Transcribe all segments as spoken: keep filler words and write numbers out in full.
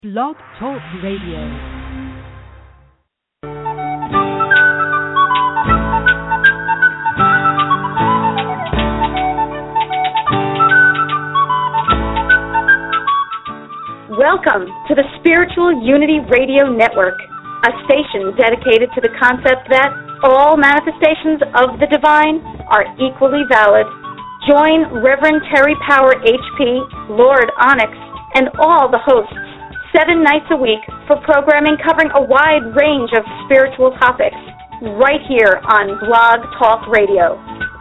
Blog Talk Radio. Welcome to the Spiritual Unity Radio Network, a station dedicated to the concept that all manifestations of the divine are equally valid. Join Reverend Terry Power H P, Lord Onyx, and all the hosts seven nights a week for programming covering a wide range of spiritual topics right here on Blog Talk Radio.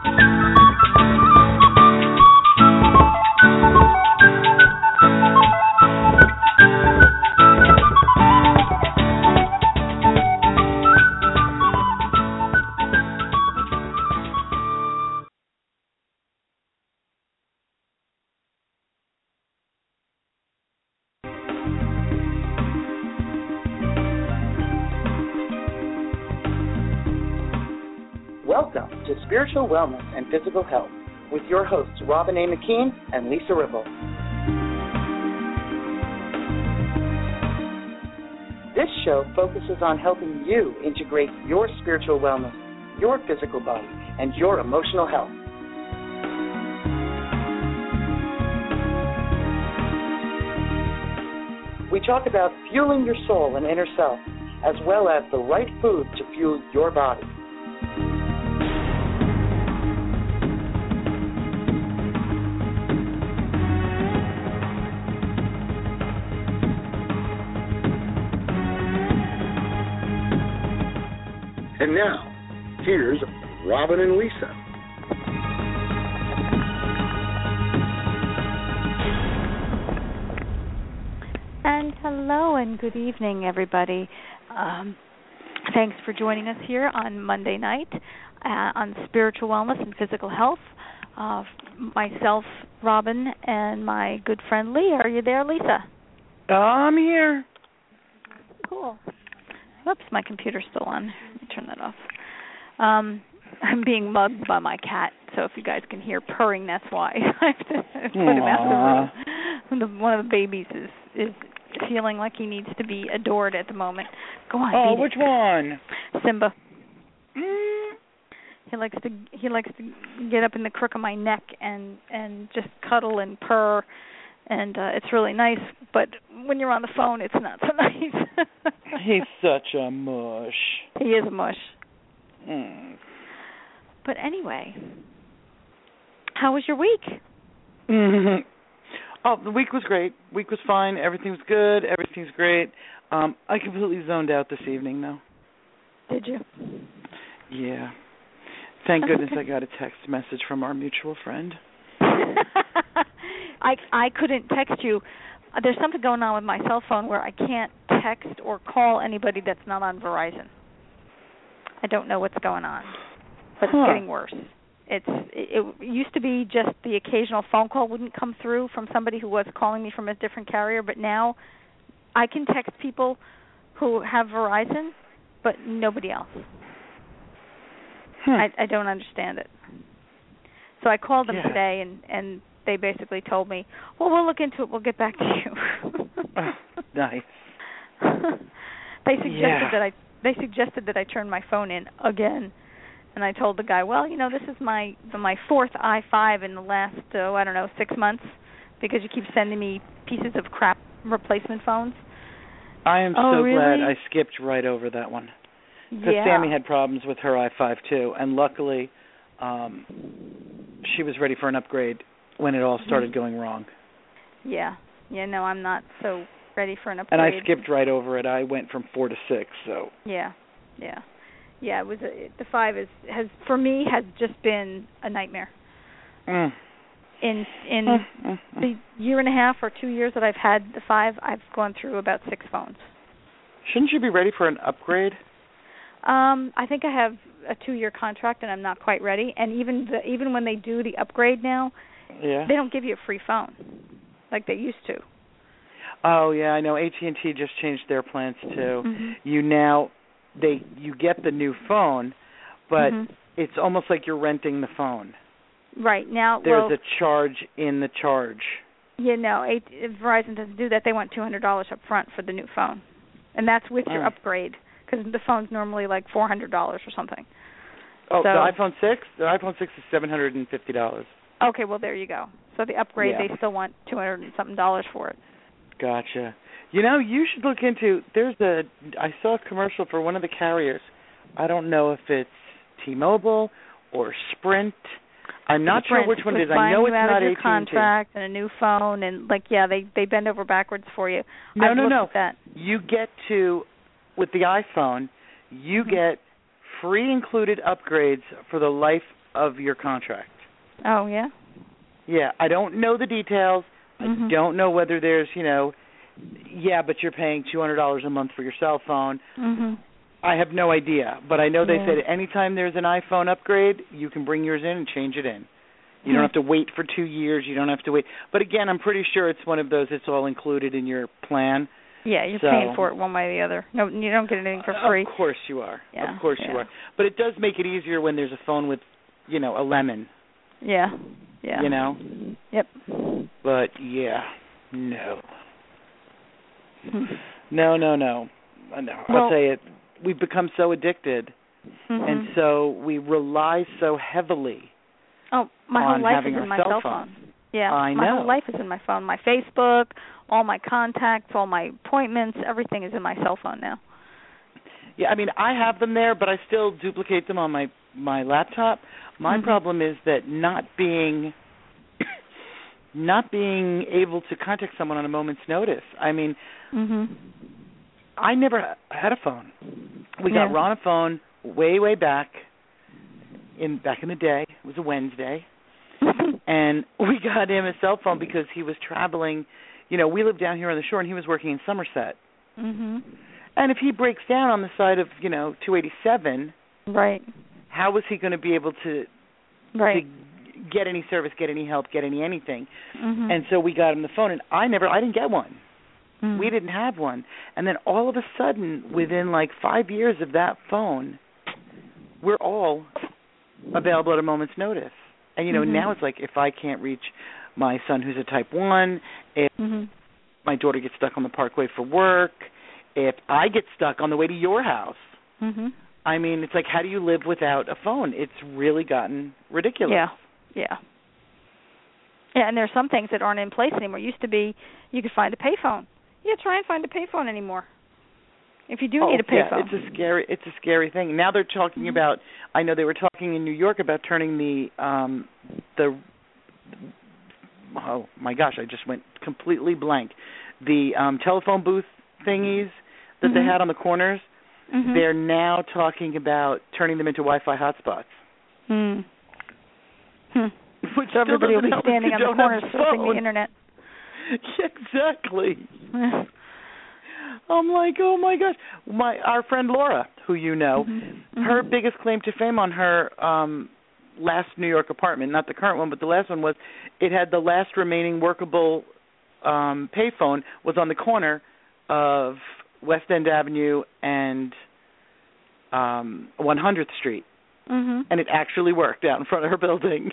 Welcome to Spiritual Wellness and Physical Health with your hosts, Robin A. McKean and Lisa Ribble. This show focuses on helping you integrate your spiritual wellness, your physical body, and your emotional health. We talk about fueling your soul and inner self, as well as the right food to fuel your body. And now, here's Robin and Lisa. And hello and good evening, everybody. Um, thanks for joining us here on Monday night uh, on Spiritual Wellness and Physical Health. Uh, myself, Robin, and my good friend Lee. Are you there, Lisa? I'm here. Cool. Oops, my computer's still on. Let me turn that off. Um, I'm being mugged by my cat, so if you guys can hear purring, that's why. I have to put him out the room. The, one of the babies is, is feeling like he needs to be adored at the moment. Go on. Oh, which it. one? Simba. Mm. He likes to he likes to get up in the crook of my neck and and just cuddle and purr. And uh, it's really nice, but when you're on the phone, it's not so nice. He's such a mush. He is a mush. Mm. But anyway, how was your week? Mm-hmm. Oh, the week was great. Week was fine. Everything was good. Everything's great. Um, I completely zoned out this evening, though. Did you? Yeah. Thank That's goodness okay. I got a text message from our mutual friend. I I couldn't text you. There's something going on with my cell phone where I can't text or call anybody that's not on Verizon. I don't know what's going on, but huh. it's getting worse. It's it, it used to be just the occasional phone call wouldn't come through from somebody who was calling me from a different carrier, but now I can text people who have Verizon, but nobody else. Hmm. I, I don't understand it. So I called them yeah. today, and, and they basically told me, well, we'll look into it. We'll get back to you. Oh, nice. they suggested yeah. that I they suggested that I turn my phone in again, and I told the guy, well, you know, this is my my fourth i five in the last oh, I don't know six months because you keep sending me pieces of crap replacement phones. I am oh, so really? glad I skipped right over that one because yeah. Sammy had problems with her i five too, and luckily um, she was ready for an upgrade when it all started going wrong. Yeah. Yeah, no, I'm not so ready for an upgrade. And I skipped right over it. I went from four to six, so. Yeah. Yeah. Yeah, it was a, the five is has for me has just been a nightmare. Mm. In in mm, mm, mm. the year and a half or two years that I've had the five, I've gone through about six phones. Shouldn't you be ready for an upgrade? Um, I think I have a two-year contract and I'm not quite ready. And even the, even when they do the upgrade now, yeah. they don't give you a free phone like they used to. Oh yeah, I know. A T and T just changed their plans too. Mm-hmm. You now they you get the new phone, but mm-hmm. it's almost like you're renting the phone. Right now, there's well, a charge in the charge. You know, it, Verizon doesn't do that. They want two hundred dollars up front for the new phone, and that's with your oh. upgrade, because the phone's normally like four hundred dollars or something. Oh, so, the iPhone six? The iPhone six is seven hundred fifty dollars. Okay, well, there you go. So the upgrade, yeah. they still want two hundred and something dollars for it. Gotcha. You know, you should look into, there's a, I saw a commercial for one of the carriers. I don't know if it's T-Mobile or Sprint. I'm not Sprint. sure which one it is. Buying I know you it's out not of your A T and T. contract and a new phone, and like, yeah, they they bend over backwards for you. No, I've no, looked no. At that. You get to, with the iPhone, you Mm-hmm. get free included upgrades for the life of your contract. Oh, yeah? Yeah, I don't know the details. Mm-hmm. I don't know whether there's, you know, yeah, but you're paying two hundred dollars a month for your cell phone. Mm-hmm. I have no idea, but I know they yeah. said anytime there's an iPhone upgrade, you can bring yours in and change it in. You hmm. don't have to wait for two years. You don't have to wait. But again, I'm pretty sure it's one of those, it's all included in your plan. Yeah, you're so, paying for it one way or the other. No, you don't get anything for free. Of course you are. Yeah, of course yeah. you are. But it does make it easier when there's a phone with, you know, a lemon. Yeah, yeah. You know? Yep. But, yeah, no. Hmm. No, no, no. no. Well, I'll tell you, we've become so addicted, mm-hmm. and so we rely so heavily Oh, my on whole life having is in our my cell cell phone. phone. Yeah, I my know. whole life is in my phone. My Facebook, all my contacts, all my appointments, everything is in my cell phone now. Yeah, I mean, I have them there, but I still duplicate them on my, my laptop. My mm-hmm. problem is that not being not being able to contact someone on a moment's notice. I mean, mm-hmm. I never had a phone. We yeah. got Ron a phone way, way back in back in the day. It was a Wednesday. And we got him a cell phone because he was traveling. You know, we live down here on the shore, and he was working in Somerset. Mm-hmm. And if he breaks down on the side of, you know, two eighty-seven, right, how was he going to be able to, right. to get any service, get any help, get any anything? Mm-hmm. And so we got him the phone, and I never, I didn't get one. Mm-hmm. We didn't have one. And then all of a sudden, within like five years of that phone, we're all available at a moment's notice. And, you know, mm-hmm. now it's like if I can't reach my son who's a type one, if mm-hmm. my daughter gets stuck on the parkway for work, if I get stuck on the way to your house, mm-hmm. I mean, it's like, how do you live without a phone? It's really gotten ridiculous. Yeah, yeah. Yeah, and there's some things that aren't in place anymore. It used to be you could find a payphone. Yeah, try and find a payphone anymore. If you do oh, need a payphone. Yeah, it's a scary it's a scary thing. Now they're talking mm-hmm. about, I know they were talking in New York about turning the um the oh my gosh, I just went completely blank. The um telephone booth thingies that mm-hmm. they had on the corners, mm-hmm. they're now talking about turning them into Wi-Fi hotspots. Hmm. Hmm. Which so everybody will be help standing on the corner surfing the internet. Exactly. I'm like, oh my gosh. My our friend Laura, who you know, mm-hmm. her mm-hmm. biggest claim to fame on her um last New York apartment, not the current one, but the last one, was it had the last remaining workable um payphone was on the corner of West End Avenue and um one hundredth Street. Mm-hmm. And it actually worked out in front of her building.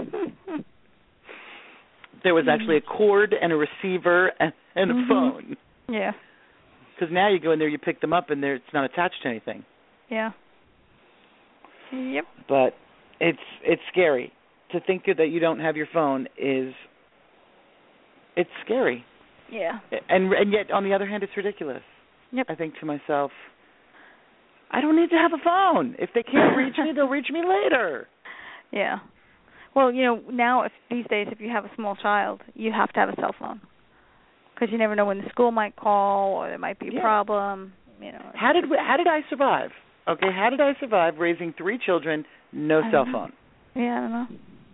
There was actually a cord and a receiver and, and a mm-hmm. phone. Yeah. Because now you go in there, you pick them up, and they're, it's not attached to anything. Yeah. Yep. But it's it's scary to think that you don't have your phone. Is it's scary. Yeah. And and yet on the other hand, it's ridiculous. Yep. I think to myself, I don't need to have a phone. If they can't reach me, they'll reach me later. Yeah. Well, you know, now if these days, if you have a small child, you have to have a cell phone because you never know when the school might call or there might be a yeah. problem. You know. How did we, how did I survive? Okay, how did I survive raising three children, no I cell know. phone? Yeah, I don't know.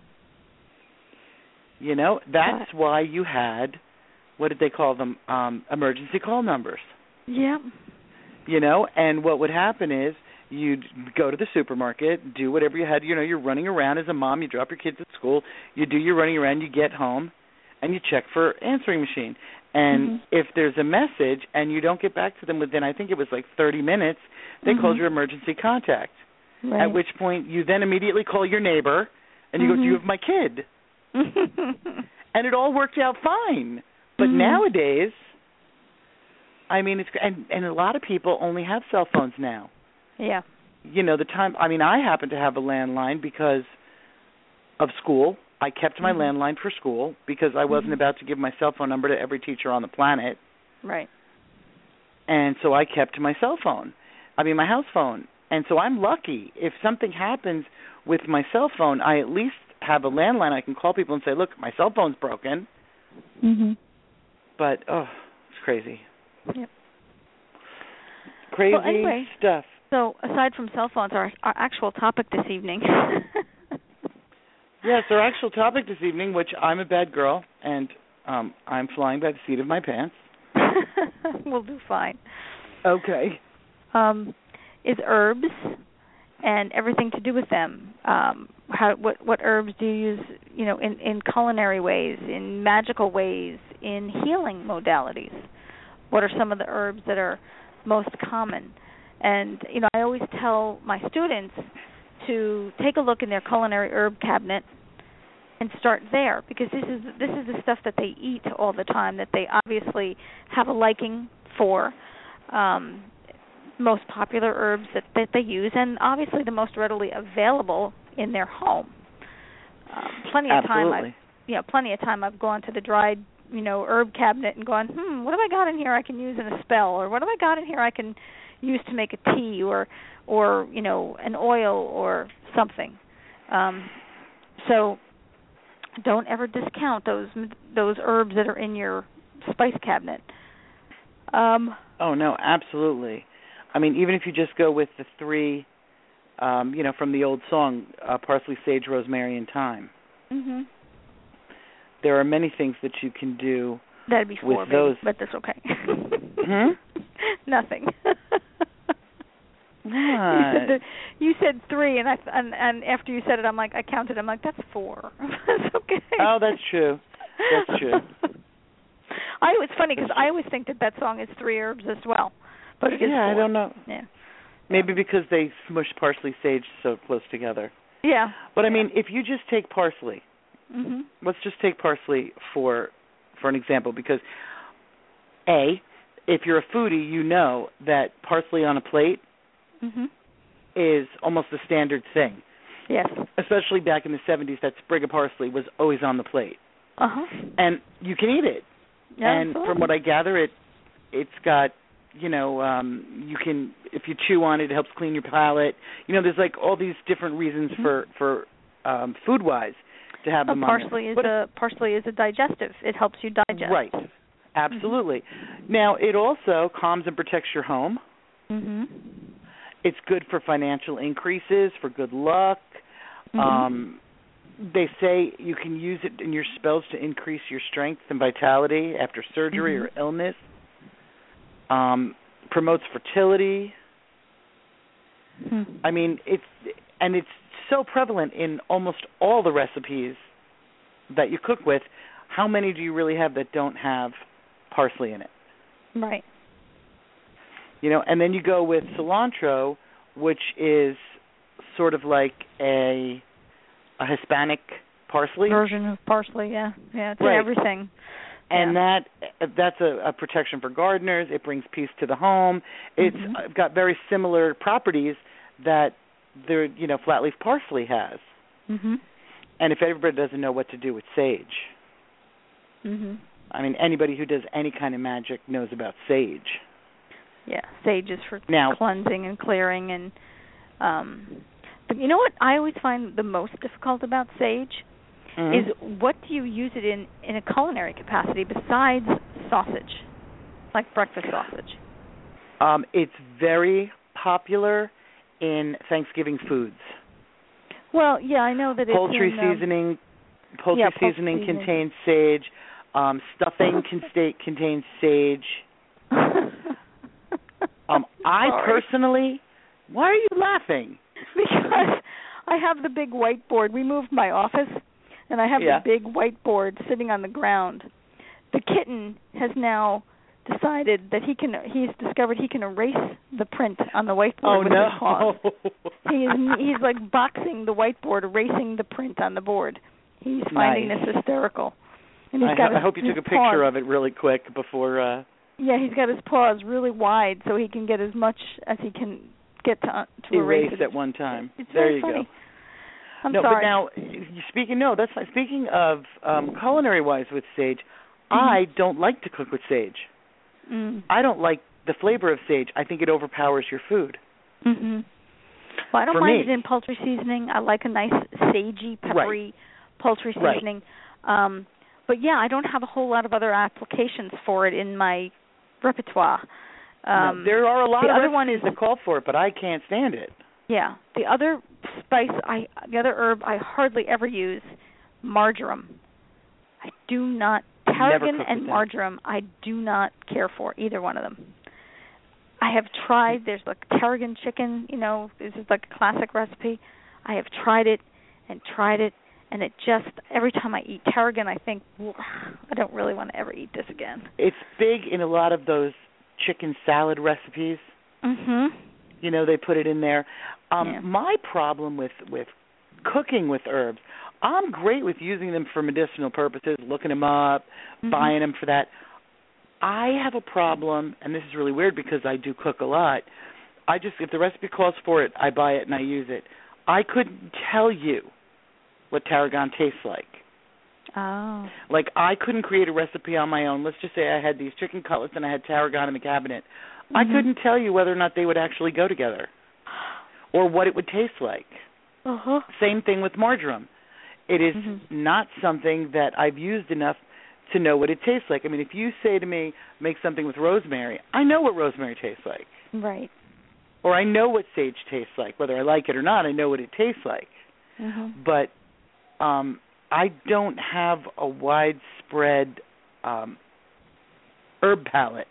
You know, that's but, why you had, what did they call them, um, emergency call numbers. Yeah. You know, and what would happen is you'd go to the supermarket, do whatever you had. You know, you're running around as a mom. You drop your kids at school. You do your running around. You get home, and you check for answering machine. And mm-hmm. if there's a message and you don't get back to them within, I think it was like thirty minutes, they mm-hmm. called your emergency contact. Right. At which point you then immediately call your neighbor, and you mm-hmm. go, do you have my kid? and it all worked out fine. But Mm-hmm. nowadays, I mean, it's and and a lot of people only have cell phones now. Yeah. You know, the time. I mean, I happen to have a landline because of school. I kept my mm-hmm. landline for school because I wasn't mm-hmm. about to give my cell phone number to every teacher on the planet. Right. And so I kept my cell phone. I mean, my house phone. And so I'm lucky. If something happens with my cell phone, I at least have a landline. I can call people and say, look, my cell phone's broken. Mm-hmm. But, oh, it's crazy. Yep. Crazy well, anyway, stuff. So aside from cell phones, our, our actual topic this evening. Yes, our actual topic this evening, which I'm a bad girl, and um, I'm flying by the seat of my pants. We'll do fine. Okay. Um, is herbs and everything to do with them. Um, how what what herbs do you use? You know, in, in culinary ways, in magical ways, in healing modalities. What are some of the herbs that are most common? And you know, I always tell my students to take a look in their culinary herb cabinet and start there, because this is this is the stuff that they eat all the time, that they obviously have a liking for. Um, most popular herbs that, that they use, and obviously the most readily available in their home. Um, plenty of Absolutely. time, I've, you know, plenty of time I've gone to the dried, you know, herb cabinet and gone, hmm, what have I got in here I can use in a spell, or what have I got in here I can use to make a tea, or, or you know, an oil or something. Um, so don't ever discount those those herbs that are in your spice cabinet. Um, oh no, absolutely. I mean, even if you just go with the three, um, you know, from the old song, uh, parsley, sage, rosemary, and thyme. Mm-hmm. There are many things that you can do. That'd be four, with baby, those. but that's okay. Hmm? Nothing. What? You said, that, you said three, and I and, and after you said it, I'm like, I counted. I'm like, that's four. That's okay. Oh, that's true. That's true. I it's funny because I always think that that song is three herbs as well, but it is yeah, four. I don't know. Yeah. Maybe because they smush parsley, sage so close together. Yeah. But I yeah. mean, if you just take parsley, mm-hmm. let's just take parsley for for an example, because A, if you're a foodie, you know that parsley on a plate mm-hmm. is almost the standard thing. Yes. Especially back in the seventies, that sprig of parsley was always on the plate. Uh-huh. And you can eat it. Yeah, and absolutely. from what I gather, it it's got, you know, um, you can, if you chew on it, it helps clean your palate. You know, there's like all these different reasons mm-hmm. for for um, food wise to have well, them parsley on is there. But a parsley is a digestive. It helps you digest. Right. Absolutely. Mm-hmm. Now, it also calms and protects your home. Mm-hmm. It's good for financial increases, for good luck. Mm-hmm. Um, they say you can use it in your spells to increase your strength and vitality after surgery mm-hmm. or illness. Um, promotes fertility. Mm-hmm. I mean, it's and it's so prevalent in almost all the recipes that you cook with. How many do you really have that don't have parsley in it? Right. You know, and then you go with cilantro, which is sort of like a a Hispanic parsley version of parsley. Yeah, yeah, it's right. in everything. And yeah. that that's a, a protection for gardeners. It brings peace to the home. It's mm-hmm. got very similar properties that the you know flat leaf parsley has. Mm-hmm. And if everybody doesn't know what to do with sage, mm-hmm. I mean, anybody who does any kind of magic knows about sage. Yeah, sage is for now, cleansing and clearing. And um, but you know what I always find the most difficult about sage mm-hmm. is what do you use it in in a culinary capacity besides sausage, like breakfast sausage? Um, it's very popular in Thanksgiving foods. Well, yeah, I know that poultry it's in, seasoning. Um, poultry yeah, poultry seasoning seasoning. contains sage. Um, stuffing can stay, contains sage. um, I personally, why are you laughing? Because I have the big whiteboard. We moved my office, and I have yeah. the big whiteboard sitting on the ground. The kitten has now decided that he can. He's discovered he can erase the print on the whiteboard oh, with no. his paws. He is he's like boxing the whiteboard, erasing the print on the board. He's finding nice. this hysterical. And he's I, got I his, hope you took a picture paws. of it really quick before. Uh... Yeah, he's got his paws really wide so he can get as much as he can get to uh, to erase erase at one time. It's there very you funny. go. I'm no, sorry. but now speaking no, that's fine. Speaking of um, culinary wise with sage, mm-hmm. I don't like to cook with sage. Mm. I don't like the flavor of sage. I think it overpowers your food. Mhm. Well, I don't For mind me. it in poultry seasoning. I like a nice sagey, peppery right. poultry seasoning. Right. Um, but yeah, I don't have a whole lot of other applications for it in my repertoire. Um, no, there are a lot the of other recipes one is, that call for it, but I can't stand it. Yeah. The other spice, I the other herb I hardly ever use, marjoram. I do not, tarragon and marjoram, I do not care for either one of them. I have tried, there's like tarragon chicken, you know, this is like a classic recipe. I have tried it and tried it, and it just, every time I eat tarragon, I think, I don't really want to ever eat this again. It's big in a lot of those chicken salad recipes. Mhm. You know, they put it in there. Um, yeah. My problem with, with cooking with herbs, I'm great with using them for medicinal purposes, looking them up, mm-hmm. buying them for that. I have a problem, and this is really weird because I do cook a lot. I just, if the recipe calls for it, I buy it and I use it. I couldn't tell you what tarragon tastes like. Oh. Like, I couldn't create a recipe on my own. Let's just say I had these chicken cutlets and I had tarragon in the cabinet. Mm-hmm. I couldn't tell you whether or not they would actually go together or what it would taste like. Uh-huh. Same thing with marjoram. It is mm-hmm. not something that I've used enough to know what it tastes like. I mean, if you say to me, make something with rosemary, I know what rosemary tastes like. Right. Or I know what sage tastes like. Whether I like it or not, I know what it tastes like. Mm-hmm. But um, I don't have a widespread um, herb palette.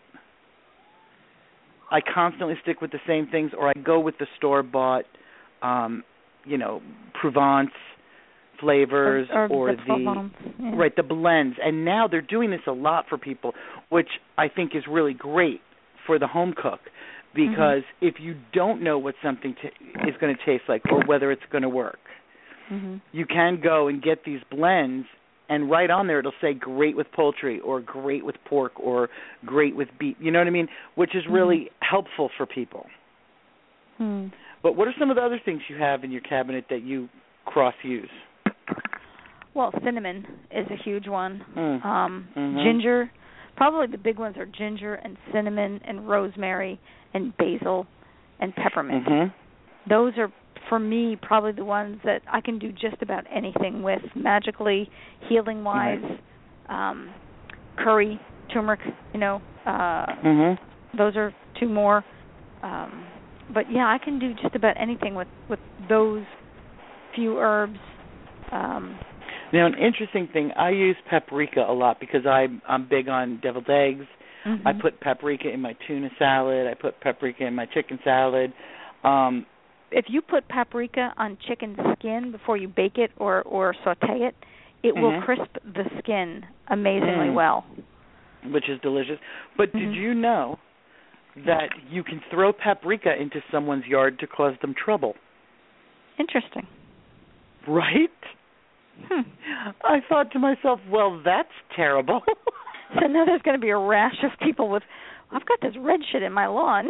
I constantly stick with the same things, or I go with the store-bought, um, you know, Provence flavors or, or, or the, the yeah. right the blends. And now they're doing this a lot for people, which I think is really great for the home cook, because mm-hmm. if you don't know what something t- is going to taste like or whether it's going to work, mm-hmm. you can go and get these blends, and right on there it'll say great with poultry or great with pork or great with beef. You know what I mean? Which is really mm-hmm. helpful for people. Mm. But what are some of the other things you have in your cabinet that you cross-use? Well, cinnamon is a huge one. Mm. Um, mm-hmm. Ginger. Probably the big ones are ginger and cinnamon and rosemary and basil and peppermint. Mm-hmm. Those are, for me, probably the ones that I can do just about anything with, magically, healing-wise. Mm-hmm. Um, curry, turmeric, you know. Uh, mm-hmm. Those are two more. Um, but, yeah, I can do just about anything with, with those few herbs. Um, now, an interesting thing, I use paprika a lot because I'm, I'm big on deviled eggs. Mm-hmm. I put paprika in my tuna salad. I put paprika in my chicken salad. Um, if you put paprika on chicken skin before you bake it or, or saute it, it mm-hmm. will crisp the skin amazingly mm. well. Which is delicious. But mm-hmm. did you know that you can throw paprika into someone's yard to cause them trouble? Interesting. Right? Hmm. I thought to myself, well, that's terrible. So now there's going to be a rash of people with, I've got this red shit in my lawn.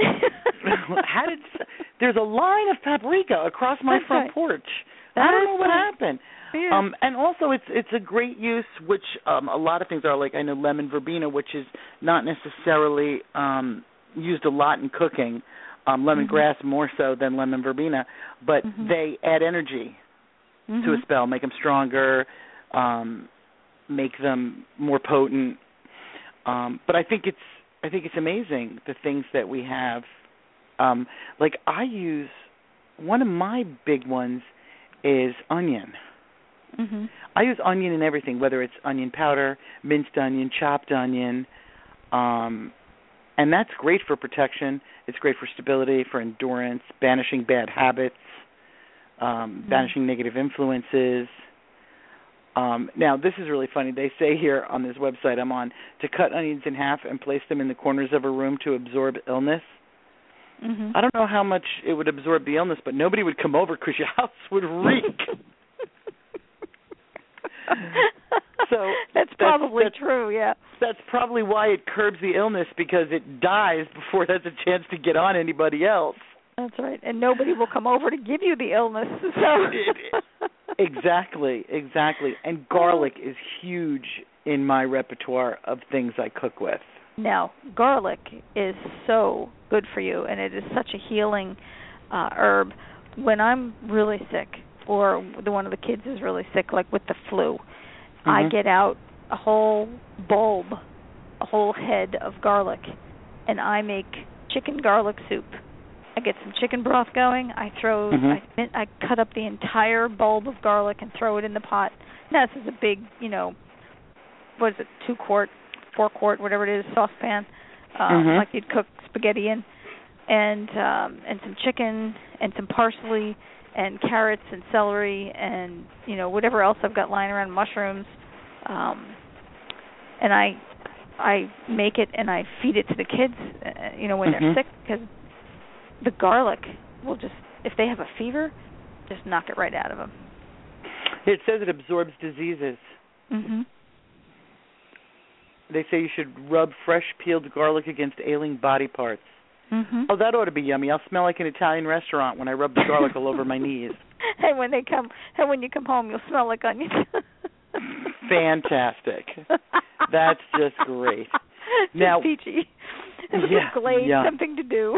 How did? There's a line of paprika across my That's front right. porch. That I don't know what right. happened. Yeah. Um, and also, it's it's a great use, which um, a lot of things are. Like I know lemon verbena, which is not necessarily um, used a lot in cooking. Um, lemongrass mm-hmm. more so than lemon verbena, but mm-hmm. they add energy mm-hmm. to a spell, make them stronger, um, make them more potent. Um, but I think it's I think it's amazing the things that we have. Um, like I use one of my big ones is onion. Mm-hmm. I use onion in everything, whether it's onion powder, minced onion, chopped onion, um, and that's great for protection. It's great for stability, for endurance, banishing bad habits, um, mm-hmm. banishing negative influences. Um, now, this is really funny. They say here on this website I'm on to cut onions in half and place them in the corners of a room to absorb illness. Mm-hmm. I don't know how much it would absorb the illness, but nobody would come over because your house would reek. So that's probably that's, true, yeah. That's probably why it curbs the illness, because it dies before it has a chance to get on anybody else. That's right. And nobody will come over to give you the illness. So Exactly, exactly. And garlic is huge in my repertoire of things I cook with. Now, garlic is so good for you, and it is such a healing uh, herb. When I'm really sick, or the one of the kids is really sick, like with the flu, mm-hmm. I get out a whole bulb, a whole head of garlic, and I make chicken garlic soup. I get some chicken broth going. I throw, mm-hmm. I, I cut up the entire bulb of garlic and throw it in the pot. Now, this is a big, you know, what is it, two quart, four quart, whatever it is, saucepan, um, mm-hmm. like you'd cook spaghetti in, and um, and some chicken and some parsley and carrots and celery and, you know, whatever else I've got lying around, mushrooms, um, and I I make it and I feed it to the kids, uh, you know, when mm-hmm. they're sick, because the garlic will just, if they have a fever, just knock it right out of them. It says it absorbs diseases. Mm-hmm. They say you should rub fresh peeled garlic against ailing body parts. Mm-hmm. Oh, that ought to be yummy. I'll smell like an Italian restaurant when I rub the garlic all over my knees. And when they come, and when you come home, you'll smell like onions. Fantastic. That's just great. Just now, peachy. Yeah, Glade, yeah. something to do.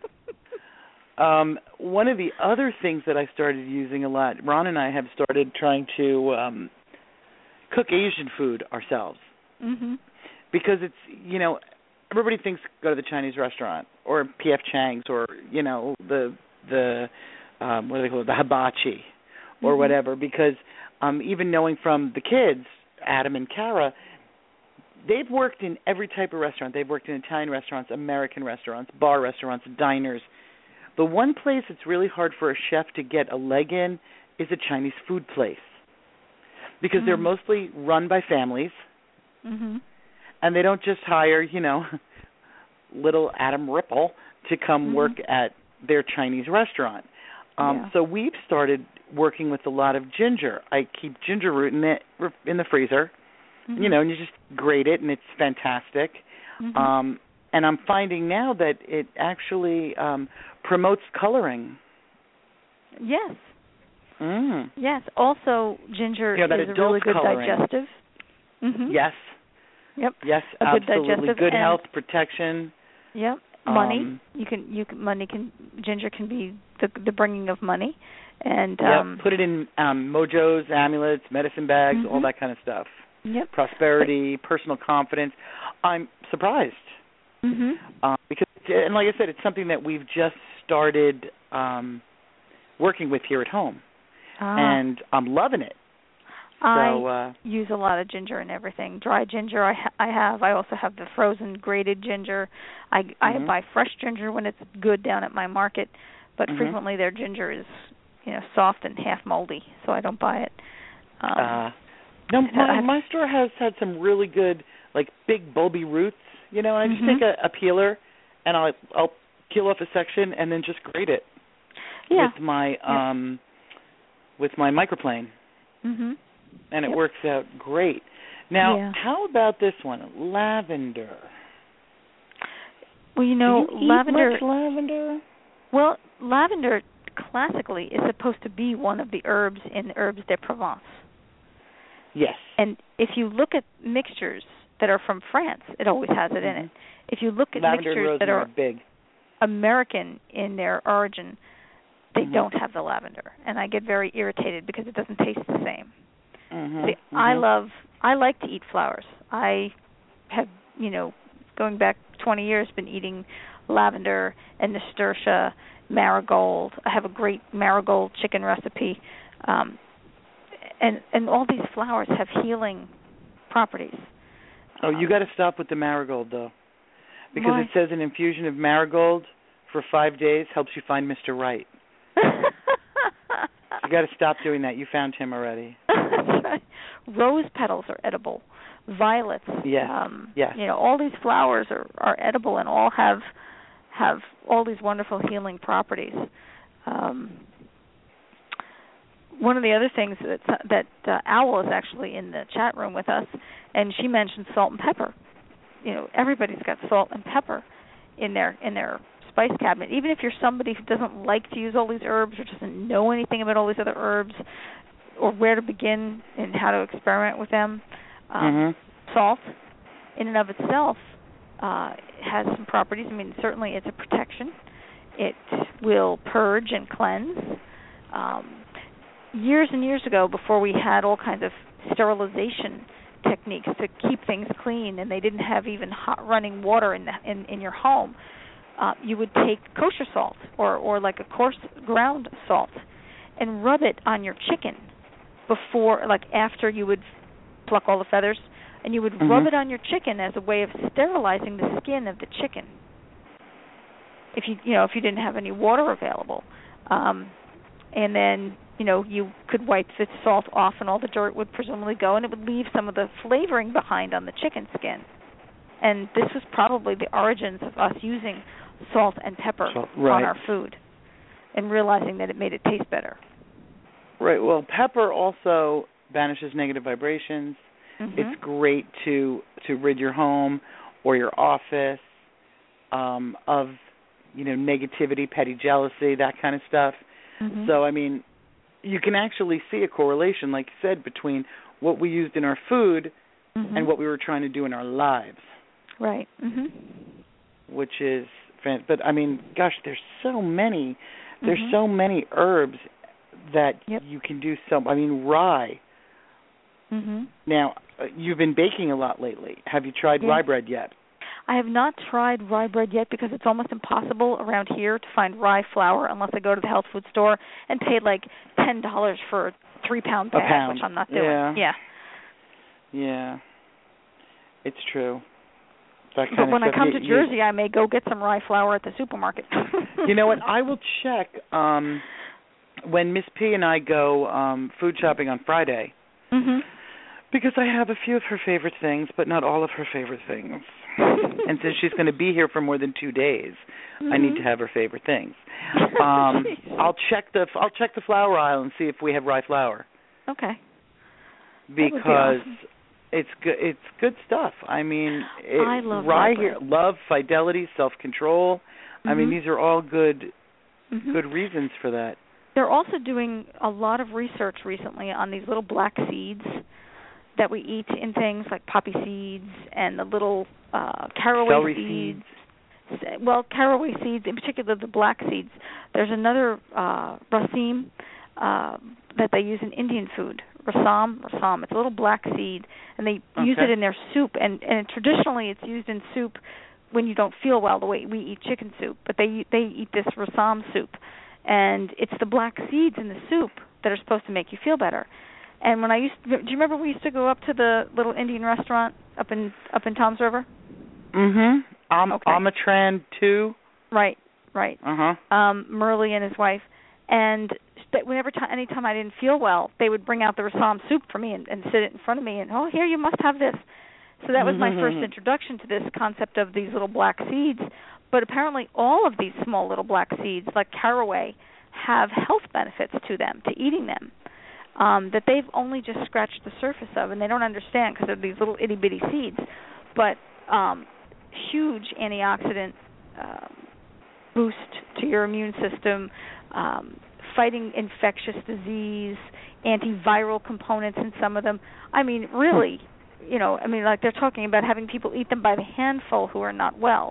um, one of the other things that I started using a lot, Ron and I have started trying to um, cook Asian food ourselves. Mm-hmm. Because it's, you know, everybody thinks go to the Chinese restaurant or P F Chang's or, you know, the, the um, what do they call it, the hibachi or mm-hmm. whatever. Because um, even knowing from the kids, Adam and Kara, they've worked in every type of restaurant. They've worked in Italian restaurants, American restaurants, bar restaurants, diners. The one place it's really hard for a chef to get a leg in is a Chinese food place. Because mm-hmm. they're mostly run by families. Mm-hmm. And they don't just hire, you know, little Adam Ripple to come mm-hmm. work at their Chinese restaurant. Um, yeah. So we've started working with a lot of ginger. I keep ginger root in the, in the freezer, mm-hmm. you know, and you just grate it, and it's fantastic. Mm-hmm. Um, and I'm finding now that it actually um, promotes coloring. Yes. Mm. Yes. Also, ginger you know, is a really good coloring. digestive. Mm-hmm. Yes. Yep. Yes, a absolutely. Good, digestive good and, health protection. Yep. Money. Um, you can. You can. Money can. Ginger can be the the bringing of money, and yep. um, put it in um, mojos, amulets, medicine bags, mm-hmm. all that kind of stuff. Yep. Prosperity, but, personal confidence. I'm surprised. Mm-hmm. Um, because, and like I said, it's something that we've just started um, working with here at home, ah. and I'm loving it. I so, uh, use a lot of ginger in everything. Dry ginger I ha- I have. I also have the frozen grated ginger. I I mm-hmm. buy fresh ginger when it's good down at my market, but mm-hmm. frequently their ginger is, you know, soft and half moldy, so I don't buy it. Um, uh, no, my, my store has had some really good, like big bulby roots. You know, and I just mm-hmm. take a, a peeler and I'll I'll peel off a section and then just grate it yeah. with my yeah. um with my microplane. Mhm. And it yep. works out great. Now, yeah. how about this one, lavender? Well, you know, Do you lavender. Eat much lavender? Well, lavender classically is supposed to be one of the herbs in herbes de Provence. Yes. And if you look at mixtures that are from France, it always has it mm-hmm. in it. If you look at lavender mixtures that are big. American in their origin, they mm-hmm. don't have the lavender, and I get very irritated because it doesn't taste the same. Mm-hmm. See, mm-hmm. I love, I like to eat flowers. I have, you know, going back twenty years, been eating lavender and nasturtia, marigold. I have a great marigold chicken recipe, um, and and all these flowers have healing properties. Oh, you got to stop with the marigold though, because Why? it says an infusion of marigold for five days helps you find Mister Right. You got to stop doing that. You found him already. That's right. Rose petals are edible. Violets. Yes. Um, yes. You know, all these flowers are, are edible and all have have all these wonderful healing properties. Um, one of the other things that that uh, Owl is actually in the chat room with us, and she mentioned salt and pepper. You know, everybody's got salt and pepper in their in their spice cabinet. Even if you're somebody who doesn't like to use all these herbs or doesn't know anything about all these other herbs or where to begin and how to experiment with them, um, mm-hmm. salt in and of itself uh, has some properties. I mean, certainly it's a protection. It will purge and cleanse. Um, years and years ago, before we had all kinds of sterilization techniques to keep things clean, and they didn't have even hot running water in the, in, in your home, uh, you would take kosher salt or, or like a coarse ground salt and rub it on your chicken before, like after you would pluck all the feathers, and you would mm-hmm. rub it on your chicken as a way of sterilizing the skin of the chicken. If you you know if you didn't have any water available, um, and then you know you could wipe the salt off, and all the dirt would presumably go, and it would leave some of the flavoring behind on the chicken skin. And this was probably the origins of us using salt and pepper salt, right. on our food, and realizing that it made it taste better. Right. Well, pepper also banishes negative vibrations. Mm-hmm. It's great to to rid your home or your office um, of you know negativity, petty jealousy, that kind of stuff. Mm-hmm. So, I mean, you can actually see a correlation, like you said, between what we used in our food mm-hmm. and what we were trying to do in our lives. Right. Mm-hmm. Which is, but I mean, gosh, there's so many, there's mm-hmm. so many herbs that yep. you can do. Some, I mean, rye. Mm-hmm. Now, uh, you've been baking a lot lately. Have you tried yeah. rye bread yet? I have not tried rye bread yet because it's almost impossible around here to find rye flour unless I go to the health food store and pay like ten dollars for a three-pound bag, pound. which I'm not doing. Yeah. Yeah. Yeah. It's true. That but when I come you, to Jersey, you, I may go get some rye flour at the supermarket. You know what? I will check um, when Miss P and I go um, food shopping on Friday. Mm-hmm. Because I have a few of her favorite things, but not all of her favorite things. And since she's going to be here for more than two days, mm-hmm. I need to have her favorite things. Um, I'll check the I'll check the flour aisle and see if we have rye flour. Okay. Because be awesome. it's good. It's good stuff. I mean, it, I love rye rye here. Love, fidelity, self-control. Mm-hmm. I mean, these are all good mm-hmm. good reasons for that. They're also doing a lot of research recently on these little black seeds that we eat in things like poppy seeds and the little uh, caraway Celery seeds. seeds. Well, caraway seeds, in particular the black seeds. There's another uh, raceme uh, that they use in Indian food. Rasam, rasam. It's a little black seed, and they okay. use it in their soup. And, and traditionally, it's used in soup when you don't feel well, the way we eat chicken soup. But they they eat this rasam soup. And it's the black seeds in the soup that are supposed to make you feel better. And when I used to, do you remember we used to go up to the little Indian restaurant up in up in Toms River? Mm-hmm. Um, okay. Amatran two. Right, right. Uh-huh. Um, Murley and his wife. And whenever time, anytime I didn't feel well, they would bring out the rasam soup for me and, and sit it in front of me and, oh, here, you must have this. So that was my first introduction to this concept of these little black seeds. But apparently all of these small little black seeds, like caraway, have health benefits to them, to eating them, um, that they've only just scratched the surface of, and they don't understand because they're these little itty-bitty seeds. But um, huge antioxidant uh, boost to your immune system, um, fighting infectious disease, antiviral components in some of them. I mean, really, you know, I mean, like they're talking about having people eat them by the handful who are not well.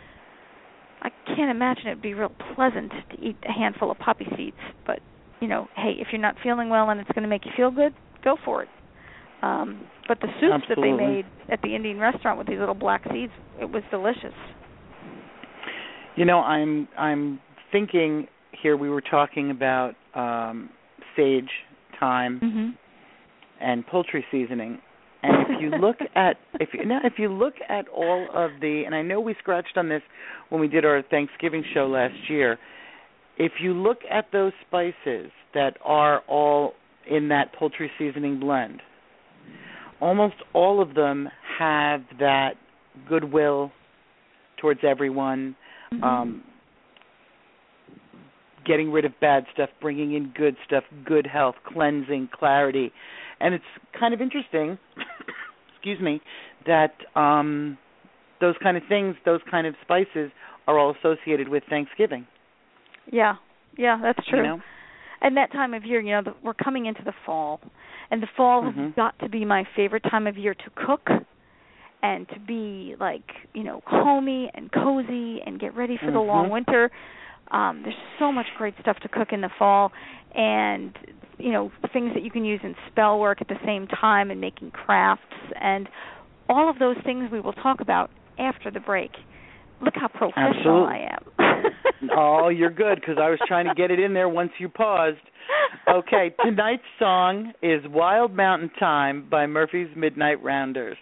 I can't imagine it'd be real pleasant to eat a handful of poppy seeds, but, you know, hey, if you're not feeling well and it's going to make you feel good, go for it. Um, but the soups Absolutely. that they made at the Indian restaurant with these little black seeds, it was delicious. You know, I'm I'm thinking here we were talking about um, sage, thyme, mm-hmm. and poultry seasoning. And if you look at if you, now if you look at all of the, and I know we scratched on this when we did our Thanksgiving show last year, if you look at those spices that are all in that poultry seasoning blend, almost all of them have that goodwill towards everyone. Mm-hmm. Um, getting rid of bad stuff, bringing in good stuff, good health, cleansing, clarity. And it's kind of interesting, excuse me, that um, those kind of things, those kind of spices are all associated with Thanksgiving. Yeah, yeah, that's true. You know? And that time of year, you know, the, we're coming into the fall, and the fall mm-hmm. has got to be my favorite time of year to cook and to be, like, you know, homey and cozy and get ready for mm-hmm. the long winter. Um, there's so much great stuff to cook in the fall, and, you know, things that you can use in spell work at the same time and making crafts, and all of those things we will talk about after the break. Look how professional Absolutely. I am. Oh, you're good, because I was trying to get it in there once you paused. Okay, tonight's song is Wild Mountain Time by Murphy's Midnight Rounders.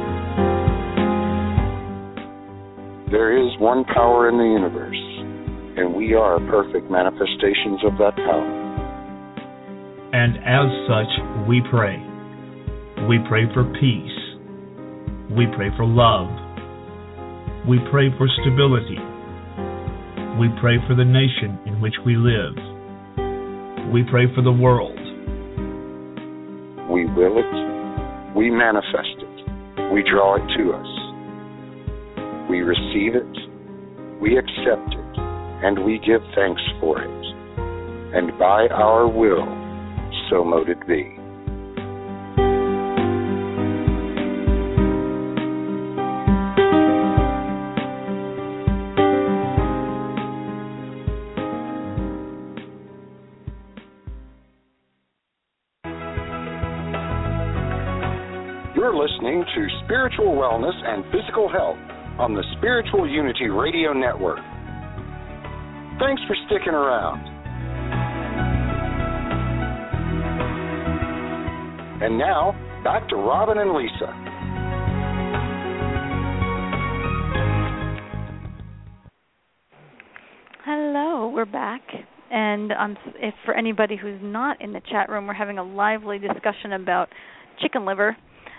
There is one power in the universe, and we are perfect manifestations of that power. And as such, we pray. We pray for peace. We pray for love. We pray for stability. We pray for the nation in which we live. We pray for the world. We will it. We manifest it. We draw it to us. We receive it. We accept it. And we give thanks for it. And by our will, so mote it be. You're listening to Spiritual Wellness and Physical Health on the Spiritual Unity Radio Network. Thanks for sticking around. And now, back to Robin and Lisa. Hello, we're back. And um, if for anybody who's not in the chat room, we're having a lively discussion about chicken liver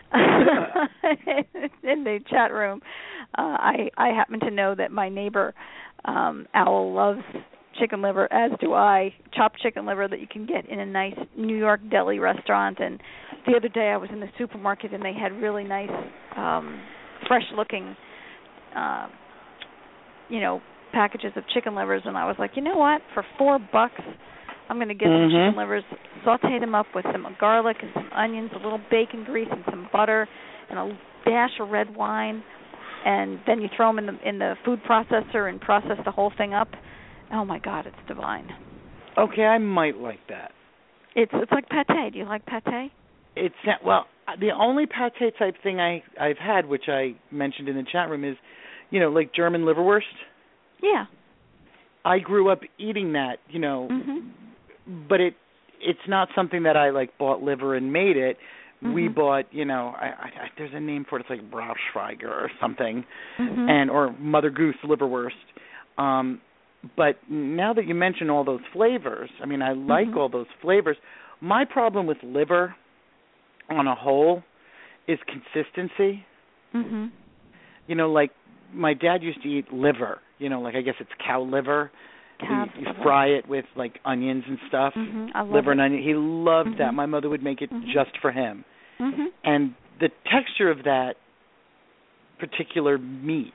in the chat room. Uh, I, I happen to know that my neighbor, um, Owl, loves chicken liver, as do I, chopped chicken liver that you can get in a nice New York deli restaurant. And the other day I was in the supermarket and they had really nice, um, fresh-looking, uh, you know, packages of chicken livers. And I was like, you know what, for four bucks, I'm going to get mm-hmm. some chicken livers, saute them up with some garlic and some onions, a little bacon grease and some butter, and a dash of red wine, and then you throw them in the in the food processor and process the whole thing up. Oh my God, it's divine. Okay, I might like that. It's it's like pate. Do you like pate? It's not, well, the only pate type thing I I've had, which I mentioned in the chat room, is, you know, like German liverwurst. Yeah. I grew up eating that, you know, mm-hmm. but it it's not something that I like bought liver and made it. Mm-hmm. We bought, you know, I, I, there's a name for it. It's like Braunschweiger or something, mm-hmm. and or Mother Goose liverwurst. Um, but now that you mention all those flavors, I mean, I like mm-hmm. all those flavors. My problem with liver on a whole is consistency. Mm-hmm. You know, like my dad used to eat liver. You know, like I guess it's cow liver. Cow you, you fry it with like onions and stuff. Mm-hmm. I love liver it. and onion. He loved mm-hmm. that. My mother would make it mm-hmm. just for him. Mm-hmm. And the texture of that particular meat,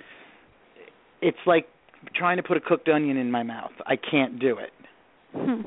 it's like trying to put a cooked onion in my mouth. I can't do it. Hmm.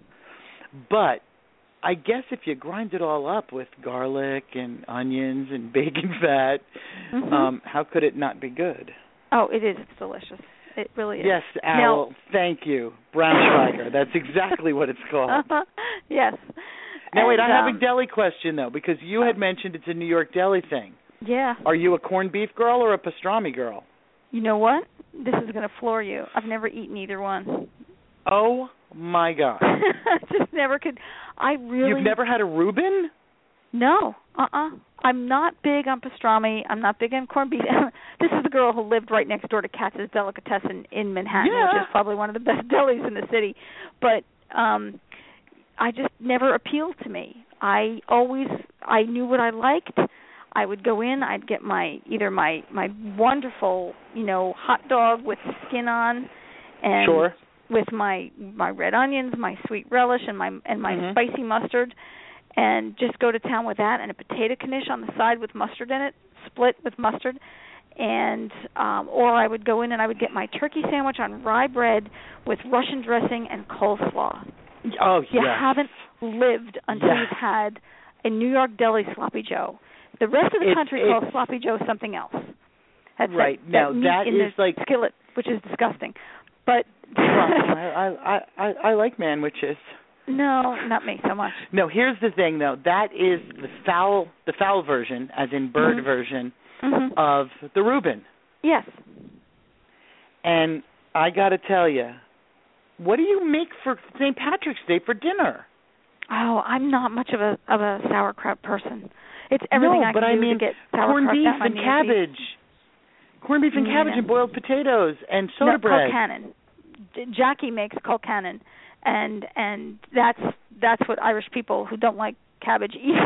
But I guess if you grind it all up with garlic and onions and bacon fat, mm-hmm. um, how could it not be good? Oh, it is. It's delicious. It really is. Yes, Al, now, thank you. Braunschweiger. That's exactly what it's called. Uh-huh. Yes. Now, wait, and, I have um, a deli question, though, because you had mentioned it's a New York deli thing. Yeah. Are you a corned beef girl or a pastrami girl? You know what? This is going to floor you. I've never eaten either one. Oh, my God. I just never could. I really... You've never had a Reuben? No. Uh-uh. I'm not big on pastrami. I'm not big on corned beef. This is the girl who lived right next door to Katz's Delicatessen in Manhattan, yeah. which is probably one of the best delis in the city. But um, I just never appealed to me. I always, I knew what I liked. I would go in, I'd get my, either my, my wonderful, you know, hot dog with the skin on, and sure. with my, my red onions, my sweet relish, and my, and my mm-hmm. spicy mustard, and just go to town with that, and a potato knish on the side with mustard in it, split with mustard, and um, or I would go in and I would get my turkey sandwich on rye bread with Russian dressing and coleslaw. Oh, You yes. haven't lived until yes. you've had a New York deli sloppy joe. The rest of the it's, country it's, calls sloppy joe something else. That's right. That, now, that, meat that in is the like... skillet, which is disgusting. But well, I, I, I, I like manwiches. No, not me so much. No, here's the thing, though. That is the foul, the foul version, as in bird mm-hmm. version, mm-hmm. of the Reuben. Yes. And I got to tell you, what do you make for Saint Patrick's Day for dinner? Oh, I'm not much of a of a sauerkraut person. It's everything no, I can but do I mean, to get sauerkraut corned beef down my and knees. cabbage. Corned beef and cabbage no. and boiled potatoes and soda no, bread. Colcannon. Jackie makes colcannon, and and that's that's what Irish people who don't like cabbage eat.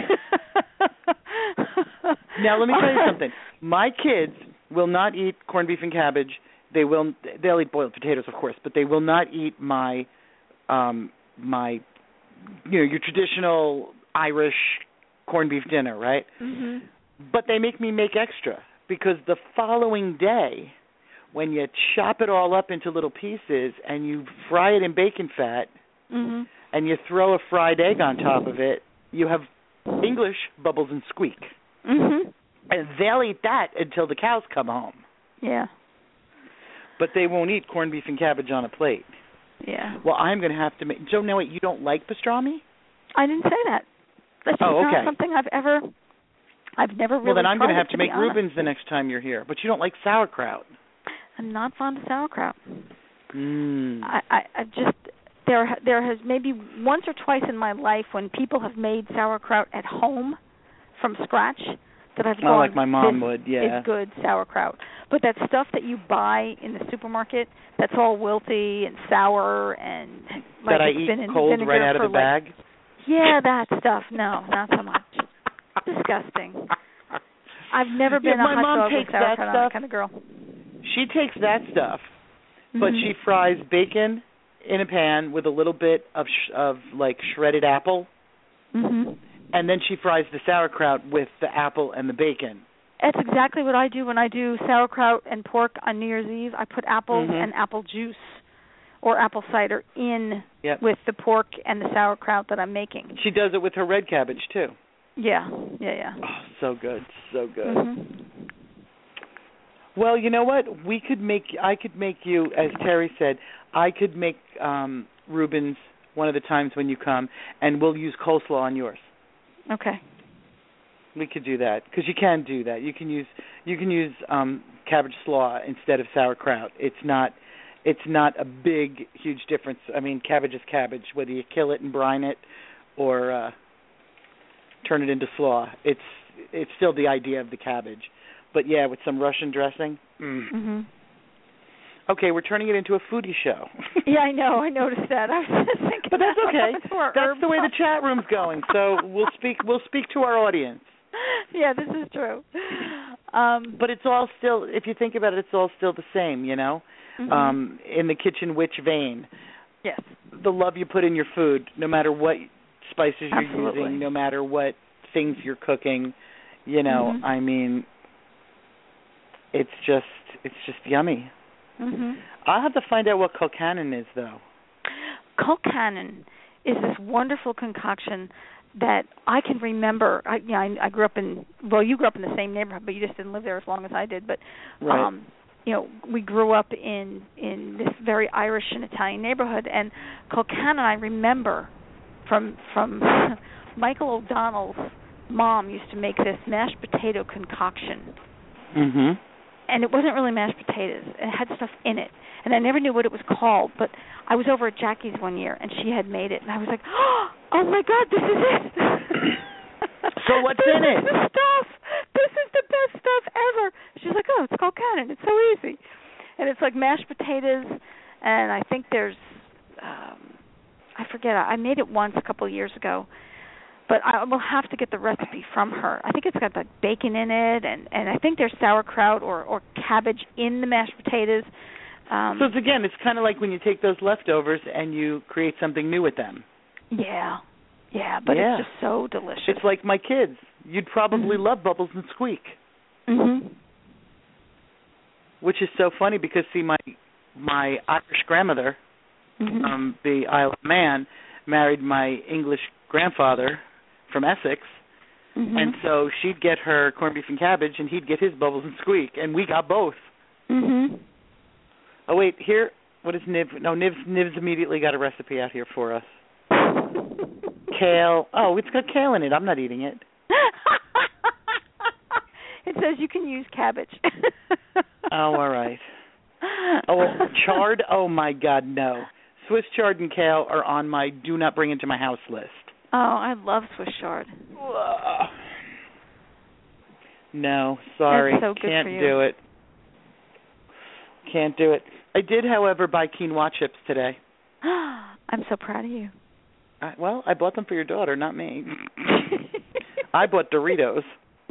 Now let me tell you something. My kids will not eat corned beef and cabbage. They will. They'll eat boiled potatoes, of course, but they will not eat my um, my you know your traditional Irish corned beef dinner, right? Mm-hmm. But they make me make extra because the following day, when you chop it all up into little pieces and you fry it in bacon fat, mm-hmm. and you throw a fried egg on top of it, you have English bubbles and squeak. Mm-hmm. And they'll eat that until the cows come home. Yeah. But they won't eat corned beef and cabbage on a plate. Yeah. Well, I'm going to have to make... So, now wait, you don't like pastrami? I didn't say that. That's oh, okay. not something I've ever... I've never really Well, then I'm going to have to, to make Reuben's the next time you're here. But you don't like sauerkraut. I'm not fond of sauerkraut. Mm. I, I, I just... There, there has maybe once or twice in my life when people have made sauerkraut at home from scratch that I've gone, oh, like my mom this would, yeah. is good sauerkraut. But that stuff that you buy in the supermarket, that's all wilty and sour and like that I it's eat been in cold vinegar right out of for the like, bag? Yeah, that stuff. No, not so much. Disgusting. I've never been yeah, a my hot mom dog takes with sauerkraut that on stuff, kind of girl. She takes that stuff, mm-hmm. but she fries bacon in a pan with a little bit of sh- of like shredded apple, mm-hmm. and then she fries the sauerkraut with the apple and the bacon. That's exactly what I do when I do sauerkraut and pork on New Year's Eve. I put apples mm-hmm. and apple juice or apple cider in yep. with the pork and the sauerkraut that I'm making. She does it with her red cabbage too. Yeah, yeah, yeah. Oh, so good, so good. Mm-hmm. Well, you know what? We could make. I could make you, as Terry said. I could make um, Reuben's one of the times when you come, and we'll use coleslaw on yours. Okay. We could do that because you can do that. You can use you can use um, cabbage slaw instead of sauerkraut. It's not it's not a big huge difference. I mean, cabbage is cabbage, whether you kill it and brine it or uh, turn it into slaw. It's it's still the idea of the cabbage. But yeah, with some Russian dressing. Mm. Mm-hmm. Okay, we're turning it into a foodie show. Yeah, I know. I noticed that. I was just thinking, but that's okay. That's the way the talk. chat room's going. So we'll speak. We'll speak to our audience. Yeah, this is true. Um, but it's all still, if you think about it, it's all still the same. You know, mm-hmm. um, in the kitchen witch vein. Yes. The love you put in your food, no matter what spices you're Absolutely. using, no matter what things you're cooking. You know, mm-hmm. I mean, it's just it's just yummy. Mm-hmm. I'll have to find out what colcannon is, though. Colcannon is this wonderful concoction that I can remember. I, you know, I, I grew up in, well, you grew up in the same neighborhood, but you just didn't live there as long as I did. But, right. um, you know, we grew up in, in this very Irish and Italian neighborhood. And colcannon, I remember from from Michael O'Donnell's mom used to make this mashed potato concoction. Mm-hmm. And it wasn't really mashed potatoes. It had stuff in it. And I never knew what it was called, but I was over at Jackie's one year, and she had made it. And I was like, oh, my God, this is it. So what's this in it? This is the stuff. This is the best stuff ever. She's like, oh, it's colcannon. It's so easy. And it's like mashed potatoes, and I think there's, um, I forget, I made it once a couple of years ago. But I will have to get the recipe from her. I think it's got like bacon in it, and, and I think there's sauerkraut or, or cabbage in the mashed potatoes. Um, so it's, again, it's kind of like when you take those leftovers and you create something new with them. Yeah, yeah, but yeah. it's just so delicious. It's like my kids. You'd probably mm-hmm. love Bubbles and Squeak. Mm-hmm. Which is so funny because, see, my my Irish grandmother, mm-hmm. um, the Isle of Man, married my English grandfather from Essex, mm-hmm. and so she'd get her corned beef and cabbage, and he'd get his Bubbles and Squeak, and we got both. Mm-hmm. Oh wait, here, what is Niv? No, Niv's Niv's immediately got a recipe out here for us. Kale. Oh, it's got kale in it. I'm not eating it. It says you can use cabbage. Oh, all right. Oh, chard. Oh my God, no. Swiss chard and kale are on my do not bring into my house list. Oh, I love Swiss chard. No, sorry. That's so good Can't for you. do it. Can't do it. I did, however, buy quinoa chips today. I'm so proud of you. I, well, I bought them for your daughter, not me. I bought Doritos.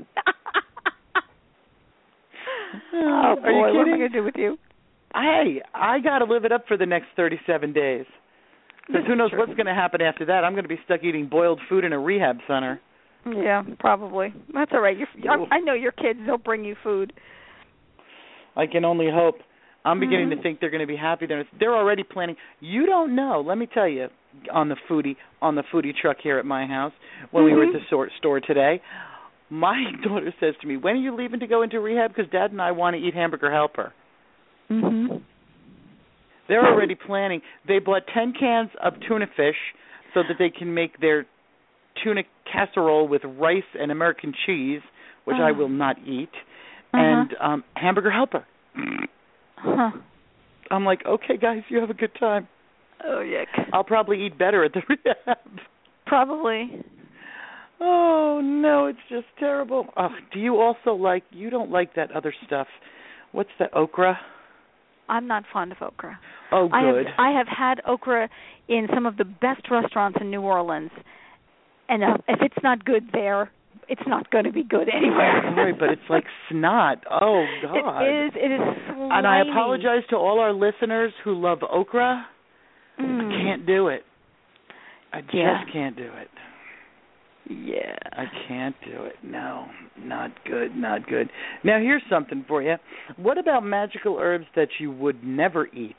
Oh, boy, Are you what kidding? am I going to do with you? Hey, I got to live it up for the next thirty-seven days. Because who knows what's going to happen after that. I'm going to be stuck eating boiled food in a rehab center. Yeah, probably. That's all right. You're, I know your kids. They'll bring you food. I can only hope. I'm beginning mm-hmm. to think they're going to be happy. They're, they're already planning. You don't know. Let me tell you, on the foodie on the foodie truck here at my house, when mm-hmm. we were at the store, store today, my daughter says to me, "When are you leaving to go into rehab? Because Dad and I want to eat Hamburger Helper." Mm-hmm. They're already planning. They bought ten cans of tuna fish so that they can make their tuna casserole with rice and American cheese, which uh-huh. I will not eat, uh-huh. and um, Hamburger Helper. Huh. I'm like, okay, guys, you have a good time. Oh, yuck. I'll probably eat better at the rehab. Probably. Oh, no, it's just terrible. Oh, do you also like, you don't like that other stuff. What's that, okra? I'm not fond of okra. Oh, good. I have, I have had okra in some of the best restaurants in New Orleans, and uh, if it's not good there, it's not going to be good anywhere. Sorry, but it's like snot. Oh, God. It is. It is slimy. And I apologize to all our listeners who love okra. Mm. I can't do it. I just yeah. can't do it. Yeah. I can't do it. No, not good, not good. Now, here's something for you. What about magical herbs that you would never eat?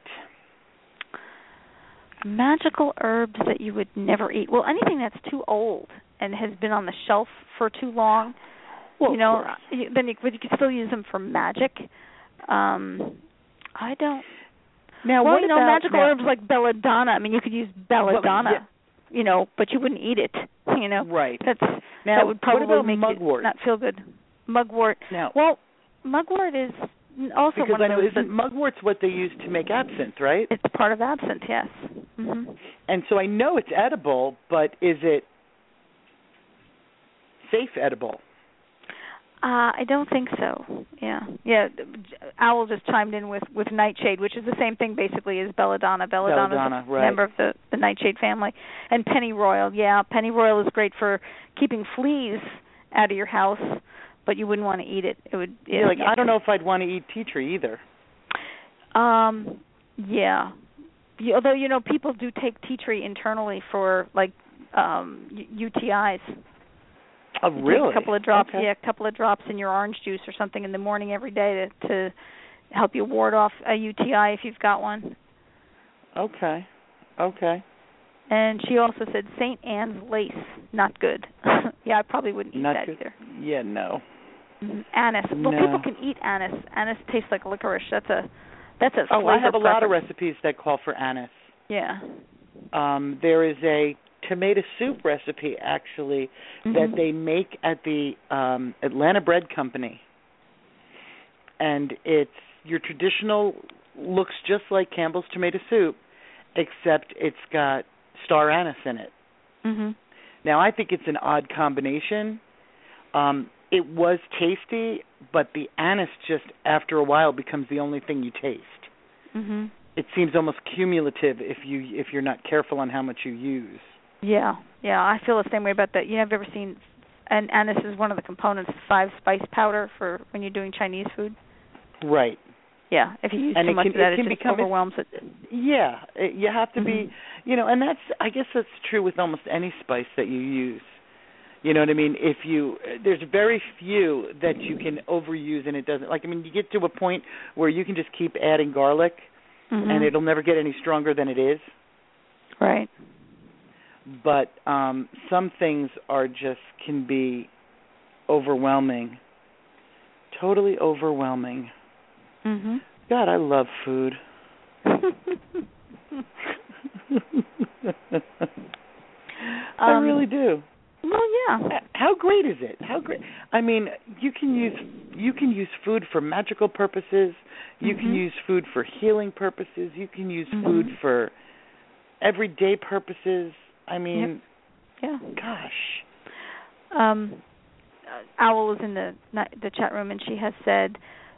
Magical herbs that you would never eat. Well, anything that's too old and has been on the shelf for too long, well, you know, then you, but you can still use them for magic. Um, I don't. Now, well, what you know, about magical now, herbs like belladonna. I mean, you could use belladonna, well, yeah. you know, but you wouldn't eat it. You know, right? That's now, that would probably what about make mugwort? you not feel good. Mugwort. Now, well, mugwort is also because one I of know those. isn't mugwort's what they use to make absinthe, right? It's part of absinthe, yes. Mm-hmm. And so I know it's edible, but is it safe edible? Uh, I don't think so. Yeah, yeah. Owl just chimed in with, with nightshade, which is the same thing basically as belladonna. Belladonna Belladonna, is a right. member of the, the nightshade family. And pennyroyal, yeah, pennyroyal is great for keeping fleas out of your house, but you wouldn't want to eat it. It would. Yeah, like I don't know if I'd want to eat tea tree either. Um, yeah. yeah. Although you know, people do take tea tree internally for like um, U T Is. Oh, really? A couple of drops, okay. yeah, a couple of drops in your orange juice or something in the morning every day to, to help you ward off a U T I if you've got one. Okay, okay. And she also said Saint Anne's lace, not good. Yeah, I probably wouldn't eat not that good. either. Yeah, no. Mm-hmm. Anise. Well, no. people can eat anise. Anise tastes like licorice. That's a that's a oh, I have a preference. lot of recipes that call for anise. Yeah. Um, there is a tomato soup recipe actually mm-hmm. that they make at the um, Atlanta Bread Company, and it's your traditional, looks just like Campbell's tomato soup, except it's got star anise in it. Mm-hmm. Now I think it's an odd combination. Um, it was tasty, but the anise just after a while becomes the only thing you taste. Mm-hmm. It seems almost cumulative if you if you're not careful on how much you use. Yeah, yeah, I feel the same way about that. You know, have you ever seen, and anise is one of the components, five spice powder for when you're doing Chinese food? Right. Yeah, if you use and too it much can, of that, it, it, can just become, overwhelms it. Yeah, it, you have to mm-hmm. be, you know, and that's, I guess that's true with almost any spice that you use. You know what I mean? If you, there's very few that you can overuse and it doesn't, like, I mean, you get to a point where you can just keep adding garlic mm-hmm. and it'll never get any stronger than it is. Right. But um, some things are just, can be overwhelming. Totally overwhelming. Mm-hmm. God, I love food. I um, really do. Well, yeah. How great is it? How great! I mean, you can use you can use food for magical purposes. You mm-hmm. can use food for healing purposes. You can use mm-hmm. food for everyday purposes. I mean, yep. yeah. Gosh. Um, Owl is in the the chat room, and she has said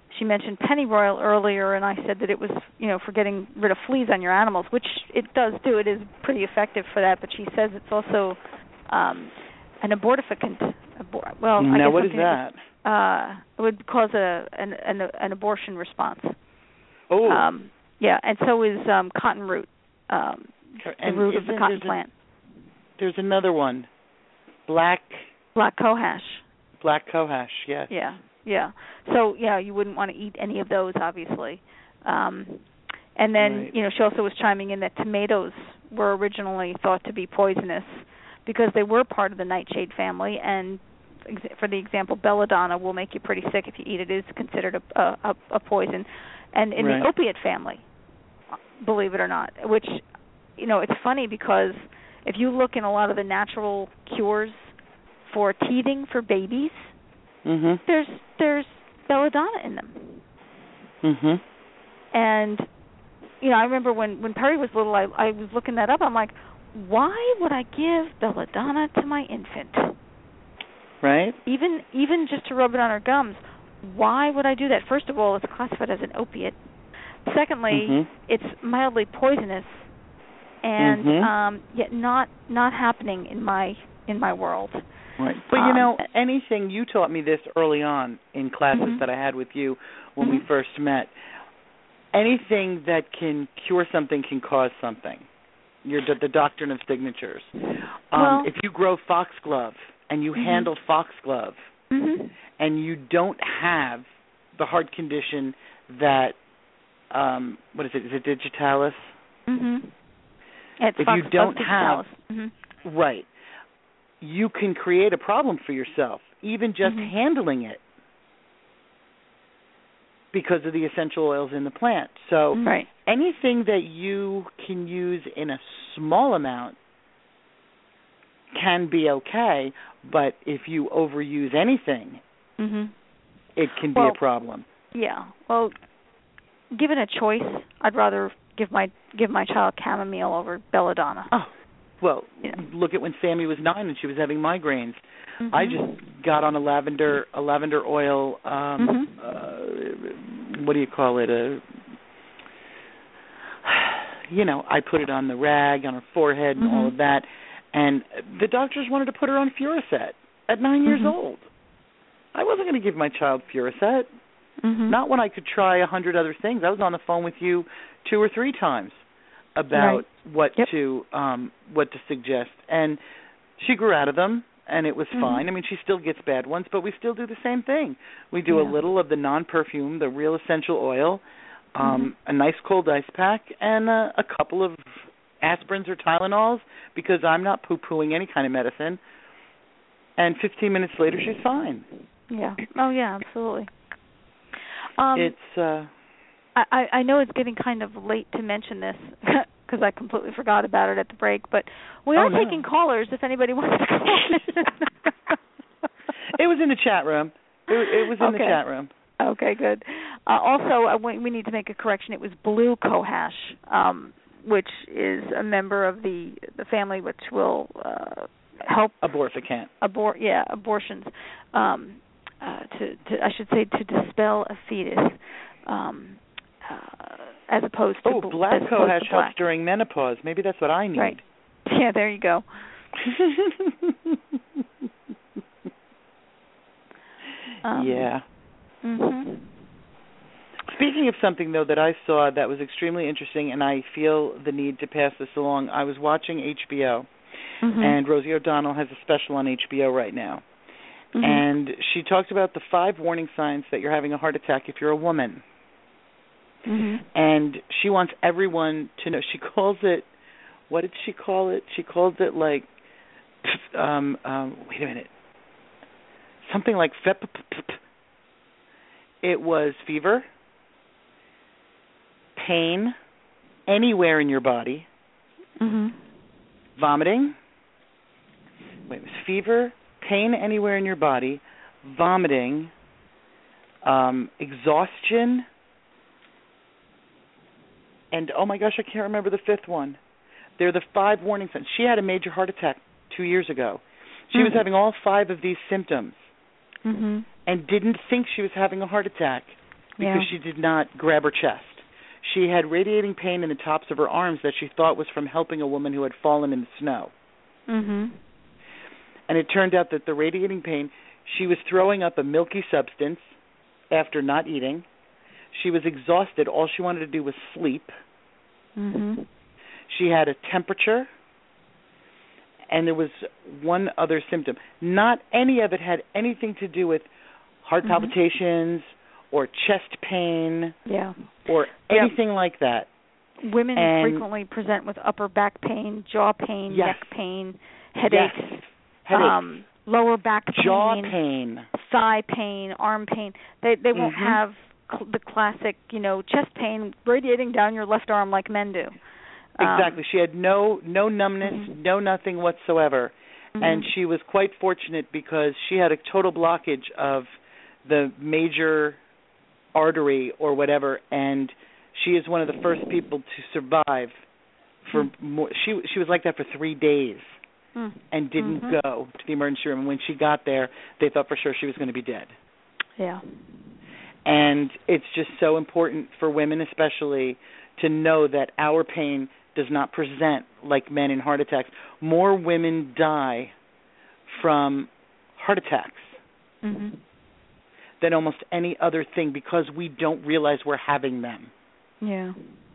she mentioned pennyroyal earlier, and I said that it was, you know, for getting rid of fleas on your animals, which it does do. It is pretty effective for that, but she says it's also um, an abortifacient. Abor- well, now, I guess what is that? Would, uh, it would cause a an, an, an abortion response. Oh. Um, yeah, and so is um, cotton root, um, and the root of the cotton there's plant. A, there's another one, black. Black cohosh. Black cohosh, yes. Yeah, yeah. So, yeah, you wouldn't want to eat any of those, obviously. Um, and then, right. you know, she also was chiming in that tomatoes were originally thought to be poisonous because they were part of the nightshade family, and for the example, belladonna will make you pretty sick if you eat it. It is considered a, a, a poison. And in right. the opiate family, believe it or not, which, you know, it's funny because if you look in a lot of the natural cures for teething for babies, mm-hmm. there's there's belladonna in them. Mm-hmm. And, you know, I remember when, when Perry was little, I, I was looking that up. I'm like, why would I give belladonna to my infant? Right. Even even just to rub it on her gums. Why would I do that? First of all, it's classified as an opiate. Secondly, mm-hmm. it's mildly poisonous, and mm-hmm. um, yet not not happening in my in my world. Right. But um, you know, anything, you taught me this early on in classes mm-hmm. that I had with you when mm-hmm. we first met. Anything that can cure something can cause something. You're the, the doctrine of signatures. Um, well, if you grow foxglove and you mm-hmm. handle foxglove mm-hmm. and you don't have the heart condition that, um, what is it, is it digitalis? Mm-hmm. It's if fox, you don't have, mm-hmm. right, you can create a problem for yourself, even just mm-hmm. handling it, because of the essential oils in the plant. So right. anything that you can use in a small amount can be okay, but if you overuse anything, mm-hmm. it can well, be a problem. Yeah. Well, given a choice, I'd rather give my give my child chamomile over belladonna. Oh, well, yeah. Look at when Sammy was nine and she was having migraines. Mm-hmm. I just got on a lavender a lavender oil. Um, mm-hmm. uh, what do you call it? A you know, I put it on the rag on her forehead and mm-hmm. all of that. And the doctors wanted to put her on Furacet at nine mm-hmm. years old. I wasn't going to give my child Furacet. Mm-hmm. Not when I could try a hundred other things. I was on the phone with you two or three times about right. what yep. to um, what to suggest, and she grew out of them, and it was mm-hmm. fine. I mean, she still gets bad ones, but we still do the same thing. We do yeah. a little of the non-perfume, the real essential oil, um, mm-hmm. a nice cold ice pack, and a, a couple of aspirins or Tylenols, because I'm not poo-pooing any kind of medicine. And fifteen minutes later, she's fine. Yeah. Oh, yeah, absolutely. Um, it's. Uh, I, I know it's getting kind of late to mention this because I completely forgot about it at the break, but we oh, are no. taking callers if anybody wants to call in. It was in the chat room. It, it was in okay. the chat room. Okay, good. Uh, also, uh, we, we need to make a correction. It was blue cohosh, um, which is a member of the the family which will uh, help abortifacient. Abor- yeah, abortions. Um, uh, to, to I should say to dispel a fetus. Um, Uh, as opposed to oh, bl- black cohosh black. helps during menopause. Maybe that's what I need. Right. Yeah, there you go. um, yeah. Mhm. Speaking of something though that I saw that was extremely interesting, and I feel the need to pass this along. I was watching H B O, mm-hmm. and Rosie O'Donnell has a special on H B O right now, mm-hmm. and she talked about the five warning signs that you're having a heart attack if you're a woman. Mm-hmm. And she wants everyone to know. She calls it, what did she call it? She calls it like, um, um, wait a minute, something like fep. It was fever, pain anywhere in your body, mm-hmm. vomiting. Wait, it was fever, pain anywhere in your body, vomiting, um, exhaustion. And, oh, my gosh, I can't remember the fifth one. They're the five warning signs. She had a major heart attack two years ago. She mm-hmm. was having all five of these symptoms mm-hmm. and didn't think she was having a heart attack. because yeah. she did not grab her chest. She had radiating pain in the tops of her arms that she thought was from helping a woman who had fallen in the snow. Mhm. And it turned out that the radiating pain, she was throwing up a milky substance after not eating. She was exhausted. All she wanted to do was sleep. Mhm. She had a temperature, and there was one other symptom. Not any of it had anything to do with heart mm-hmm. palpitations or chest pain yeah. or anything yep. like that. Women and frequently present with upper back pain, jaw pain, yes. neck pain, headaches, yes. headaches. Um, lower back pain, jaw pain, thigh pain, arm pain. They they won't mm-hmm. have cl- the classic, you know, chest pain radiating down your left arm like men do. Exactly. Um, she had no no numbness, mm-hmm. no nothing whatsoever. Mm-hmm. And she was quite fortunate because she had a total blockage of the major artery or whatever, and she is one of the first people to survive for mm-hmm. more. She she was like that for three days mm-hmm. and didn't mm-hmm. go to the emergency room. And when she got there, they thought for sure she was going to be dead. Yeah. And it's just so important for women especially to know that our pain does not present like men in heart attacks. More women die from heart attacks mm-hmm. than almost any other thing because we don't realize we're having them. Yeah.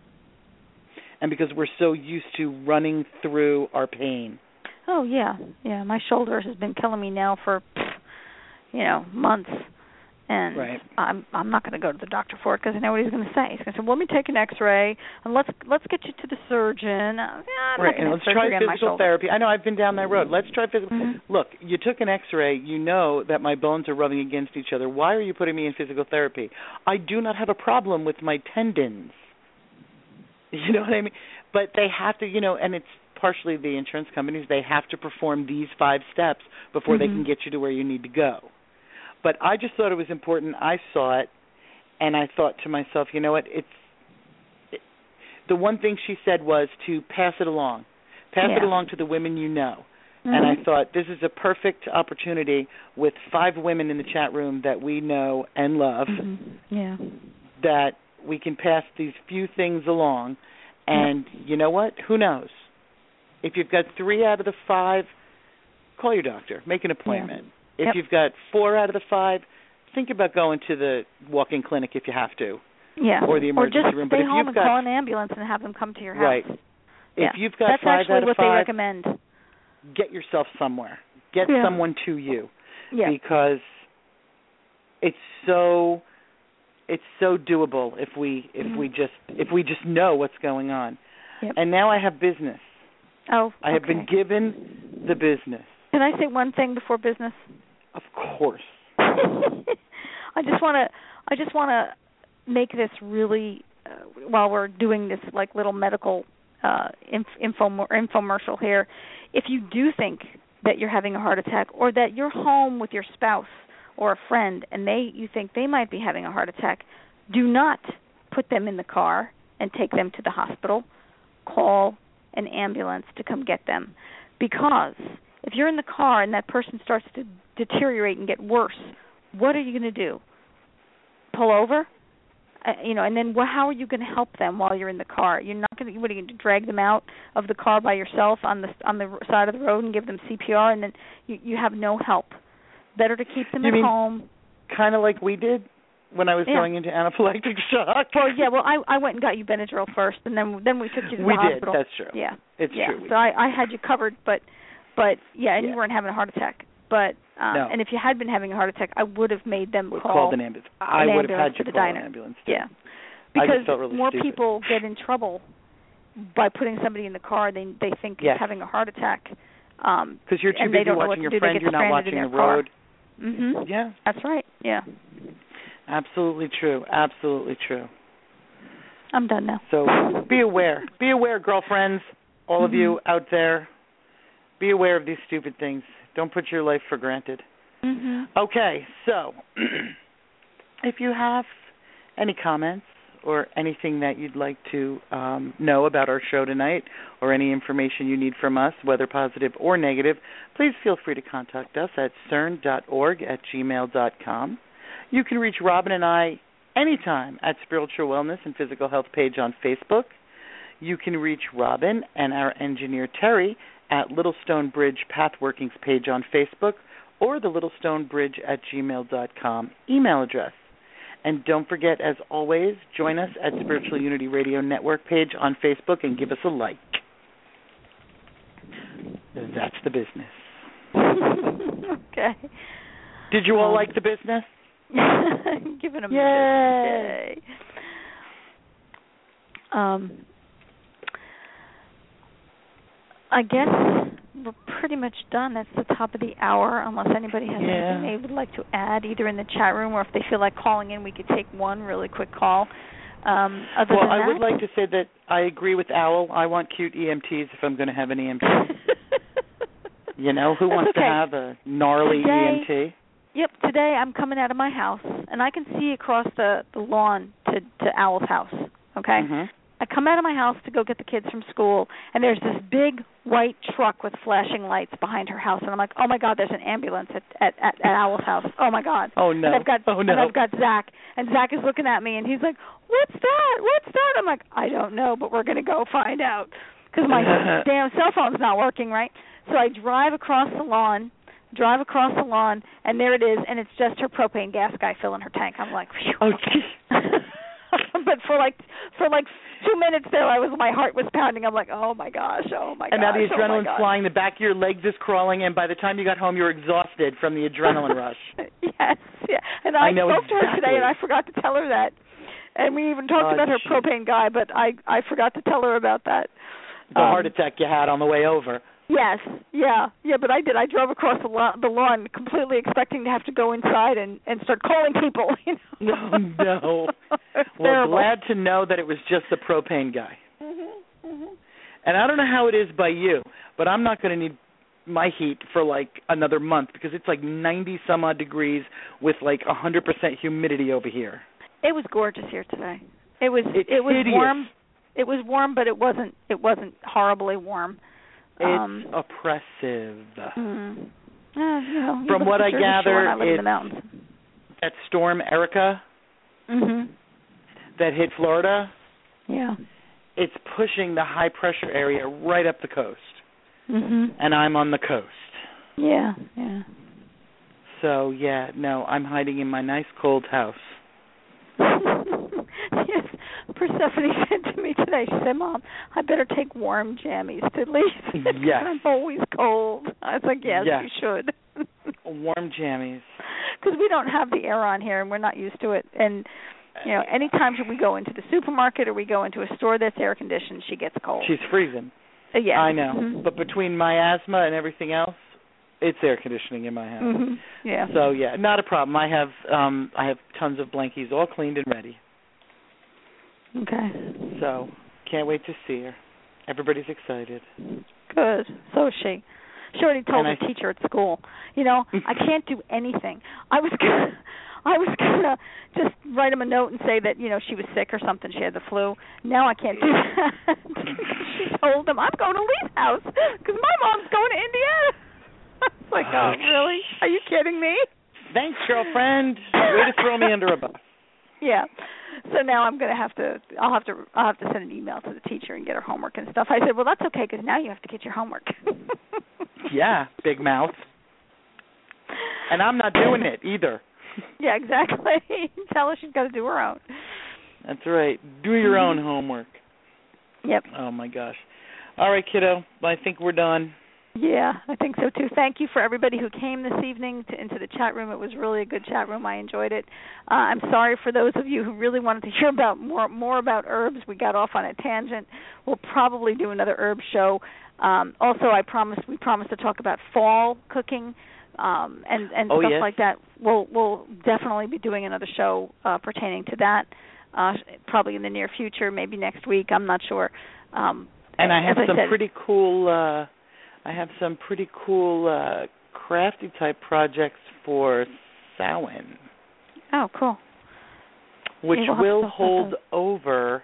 And because we're so used to running through our pain. Oh, yeah. Yeah, my shoulder has been killing me now for, you know, months. And right. I'm I'm not going to go to the doctor for it because I know what he's going to say. He's going to say, well, "Let me take an X-ray and let's let's get you to the surgeon." Uh, yeah, I'm right, not and let's try physical therapy. I know I've been down that road. Let's try physical. Mm-hmm. Look, you took an X-ray. You know that my bones are rubbing against each other. Why are you putting me in physical therapy? I do not have a problem with my tendons. You know what I mean? But they have to, you know, and it's partially the insurance companies. They have to perform these five steps before mm-hmm. they can get you to where you need to go. But I just thought it was important. I saw it, and I thought to myself, you know what? It's it, the one thing she said was to pass it along, pass yeah. it along to the women you know. Mm-hmm. And I thought this is a perfect opportunity with five women in the chat room that we know and love. Mm-hmm. Yeah, that we can pass these few things along. And yep. you know what? Who knows? If you've got three out of the five, call your doctor, make an appointment. Yeah. If yep. you've got four out of the five, think about going to the walk-in clinic if you have to. Yeah. Or the emergency or just room. Stay but if home you've and got, call an ambulance and have them come to your house. Right. Yeah. If you've got That's five actually out of what five, they recommend. Get yourself somewhere. Get yeah. someone to you. Yeah. Because it's so it's so doable if we if mm-hmm. we just if we just know what's going on. Yep. And now I have business. Oh, I have okay. been given the business. Can I say one thing before business? Of course. I just want to I just want to make this really uh, while we're doing this like little medical uh inf- info infomercial here. If you do think that you're having a heart attack or that you're home with your spouse or a friend and they you think they might be having a heart attack, do not put them in the car and take them to the hospital. Call an ambulance to come get them. Because if you're in the car and that person starts to deteriorate and get worse, what are you going to do? Pull over? Uh, you know, and then well, how are you going to help them while you're in the car? You're not going to. What are you going to drag them out of the car by yourself on the on the side of the road and give them C P R, and then you you have no help. Better to keep them you at mean home. Kind of like we did when I was yeah. going into anaphylactic shock. Well, yeah. Well, I I went and got you Benadryl first, and then then we took you to the we hospital. We did. That's true. Yeah. It's yeah. true. So I I had you covered, but but yeah, and yeah. you weren't having a heart attack. But um, no. and if you had been having a heart attack, I would have made them We've call called an ambulance. I an would have had you to the call diner. an ambulance too. Yeah, because really more stupid. people get in trouble by putting somebody in the car they they think yes. is having a heart attack. Um, because you're too and busy they don't watching know what your to do. friend. They get You're not watching in the car. road. Mhm. Yeah, that's right. Yeah. Absolutely true. Absolutely true. I'm done now. So be aware. Be aware, girlfriends. All mm-hmm. of you out there. Be aware of these stupid things. Don't put your life for granted. Mm-hmm. Okay, so if you have any comments or anything that you'd like to um, know about our show tonight or any information you need from us, whether positive or negative, please feel free to contact us at cern dot org at gmail dot com. You can reach Robin and I anytime at Spiritual Wellness and Physical Health page on Facebook. You can reach Robin and our engineer Terry at Little Stone Bridge Pathworkings page on Facebook or the littlestonebridge at gmail dot com email address. And don't forget, as always, join us at Spiritual Unity Radio Network page on Facebook and give us a like. That's the business. Okay. Did you all um, like the business? Giving them Yay. the business. Yay. Um, I guess we're pretty much done. That's the top of the hour, unless anybody has yeah. anything they would like to add, either in the chat room or if they feel like calling in, we could take one really quick call. Um, other well, than I that, would like to say that I agree with Owl. I want cute E M Ts if I'm going to have an E M T. You know, who wants okay. to have a gnarly today, E M T? Yep, today I'm coming out of my house, and I can see across the, the lawn to, to Owl's house, okay? Mm-hmm. I come out of my house to go get the kids from school, and there's this big white truck with flashing lights behind her house, and I'm like, oh, my God, there's an ambulance at, at, at, at Owl's house. Oh, my God. Oh, no. And I've got, oh, no. And I've got Zach, and Zach is looking at me, and he's like, what's that? What's that? I'm like, I don't know, but we're going to go find out because my damn cell phone's not working, right? So I drive across the lawn, drive across the lawn, and there it is, and it's just her propane gas guy filling her tank. I'm like, phew. Oh, But for like for like two minutes there, I was my heart was pounding. I'm like, oh my gosh, oh my gosh. And now the oh adrenaline's flying, the back of your legs is crawling, and by the time you got home, you're exhausted from the adrenaline rush. Yes, yeah. And I, I know spoke exactly. to her today, and I forgot to tell her that. And we even talked oh, about her geez. propane guy, but I I forgot to tell her about that. The um, heart attack you had on the way over. Yes, yeah, yeah, but I did. I drove across the lawn, the lawn completely expecting to have to go inside and, and start calling people. You know? No, no. Well, terrible. glad to know that it was just the propane guy. Mm-hmm, mm-hmm. And I don't know how it is by you, but I'm not going to need my heat for like another month because it's like ninety some odd degrees with like one hundred percent humidity over here. It was gorgeous here today. It was it's it was hideous. warm. It was warm, but it wasn't it wasn't horribly warm. It's um, oppressive. Mm, uh, you know, you From live what at I the Jersey gather, Shore and I live in the it's mountains. that storm Erica Mhm. that hit Florida. Yeah. It's pushing the high pressure area right up the coast. Mhm. And I'm on the coast. Yeah, yeah. So, yeah, no, I'm hiding in my nice cold house. Yes. Persephone said to me today, she said, Mom, I better take warm jammies to at least. Yes. I'm always cold. I was like, yes, yes. you should. Warm jammies. Because we don't have the air on here and we're not used to it. And, you know, any time we go into the supermarket or we go into a store that's air conditioned, she gets cold. She's freezing. Uh, yeah. I know. Mm-hmm. But between my asthma and everything else, it's air conditioning in my house. Mm-hmm. Yeah. So, yeah, not a problem. I have um I have tons of blankies all cleaned and ready. Okay. So, can't wait to see her. Everybody's excited. Good. So is she. She already told and the I, teacher at school, you know, I can't do anything. I was gonna, I was gonna just write him a note and say that, you know, she was sick or something. She had the flu. Now I can't do that. She told him, I'm going to Lee's house because my mom's going to Indiana. I was like, oh, really? Are you kidding me? Thanks, girlfriend. Way to throw me under a bus. Yeah. So now I'm going to have to, I'll have to, I'll have to send an email to the teacher and get her homework and stuff. I said, well, that's okay because now you have to get your homework. Yeah, big mouth. And I'm not doing it either. Yeah, exactly. Tell her she's got to do her own. That's right. Do your own homework. Yep. Oh, my gosh. All right, kiddo. I think we're done. Yeah, I think so, too. Thank you for everybody who came this evening to, into the chat room. It was really a good chat room. I enjoyed it. Uh, I'm sorry for those of you who really wanted to hear about more more about herbs. We got off on a tangent. We'll probably do another herb show. Um, also, I promised we promised to talk about fall cooking um, and, and oh, stuff yes. like that. We'll, we'll definitely be doing another show uh, pertaining to that, uh, probably in the near future, maybe next week. I'm not sure. Um, and I have some I said, pretty cool... Uh, I have some pretty cool uh, crafty type projects for Samhain. Oh, cool. Which yeah, we'll will hold over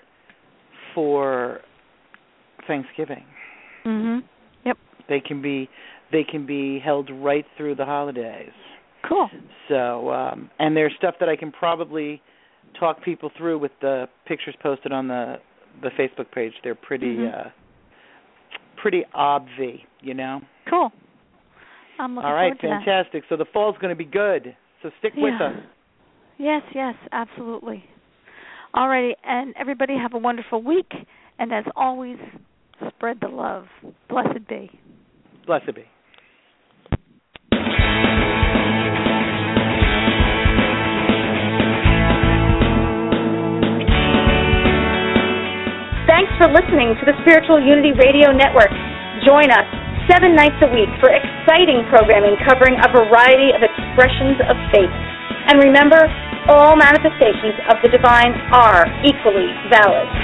for Thanksgiving. Mhm. Yep. They can be they can be held right through the holidays. Cool. So um, and there's stuff that I can probably talk people through with the pictures posted on the the Facebook page. They're pretty mm-hmm. uh, pretty obvi, you know. Cool. I'm looking All right, forward to fantastic. that. So the fall's going to be good. So stick yeah. with us. Yes, yes, absolutely. All righty, and everybody have a wonderful week. And as always, spread the love. Blessed be. Blessed be. Thanks for listening to the Spiritual Unity Radio Network. Join us seven nights a week for exciting programming covering a variety of expressions of faith. And remember, all manifestations of the divine are equally valid.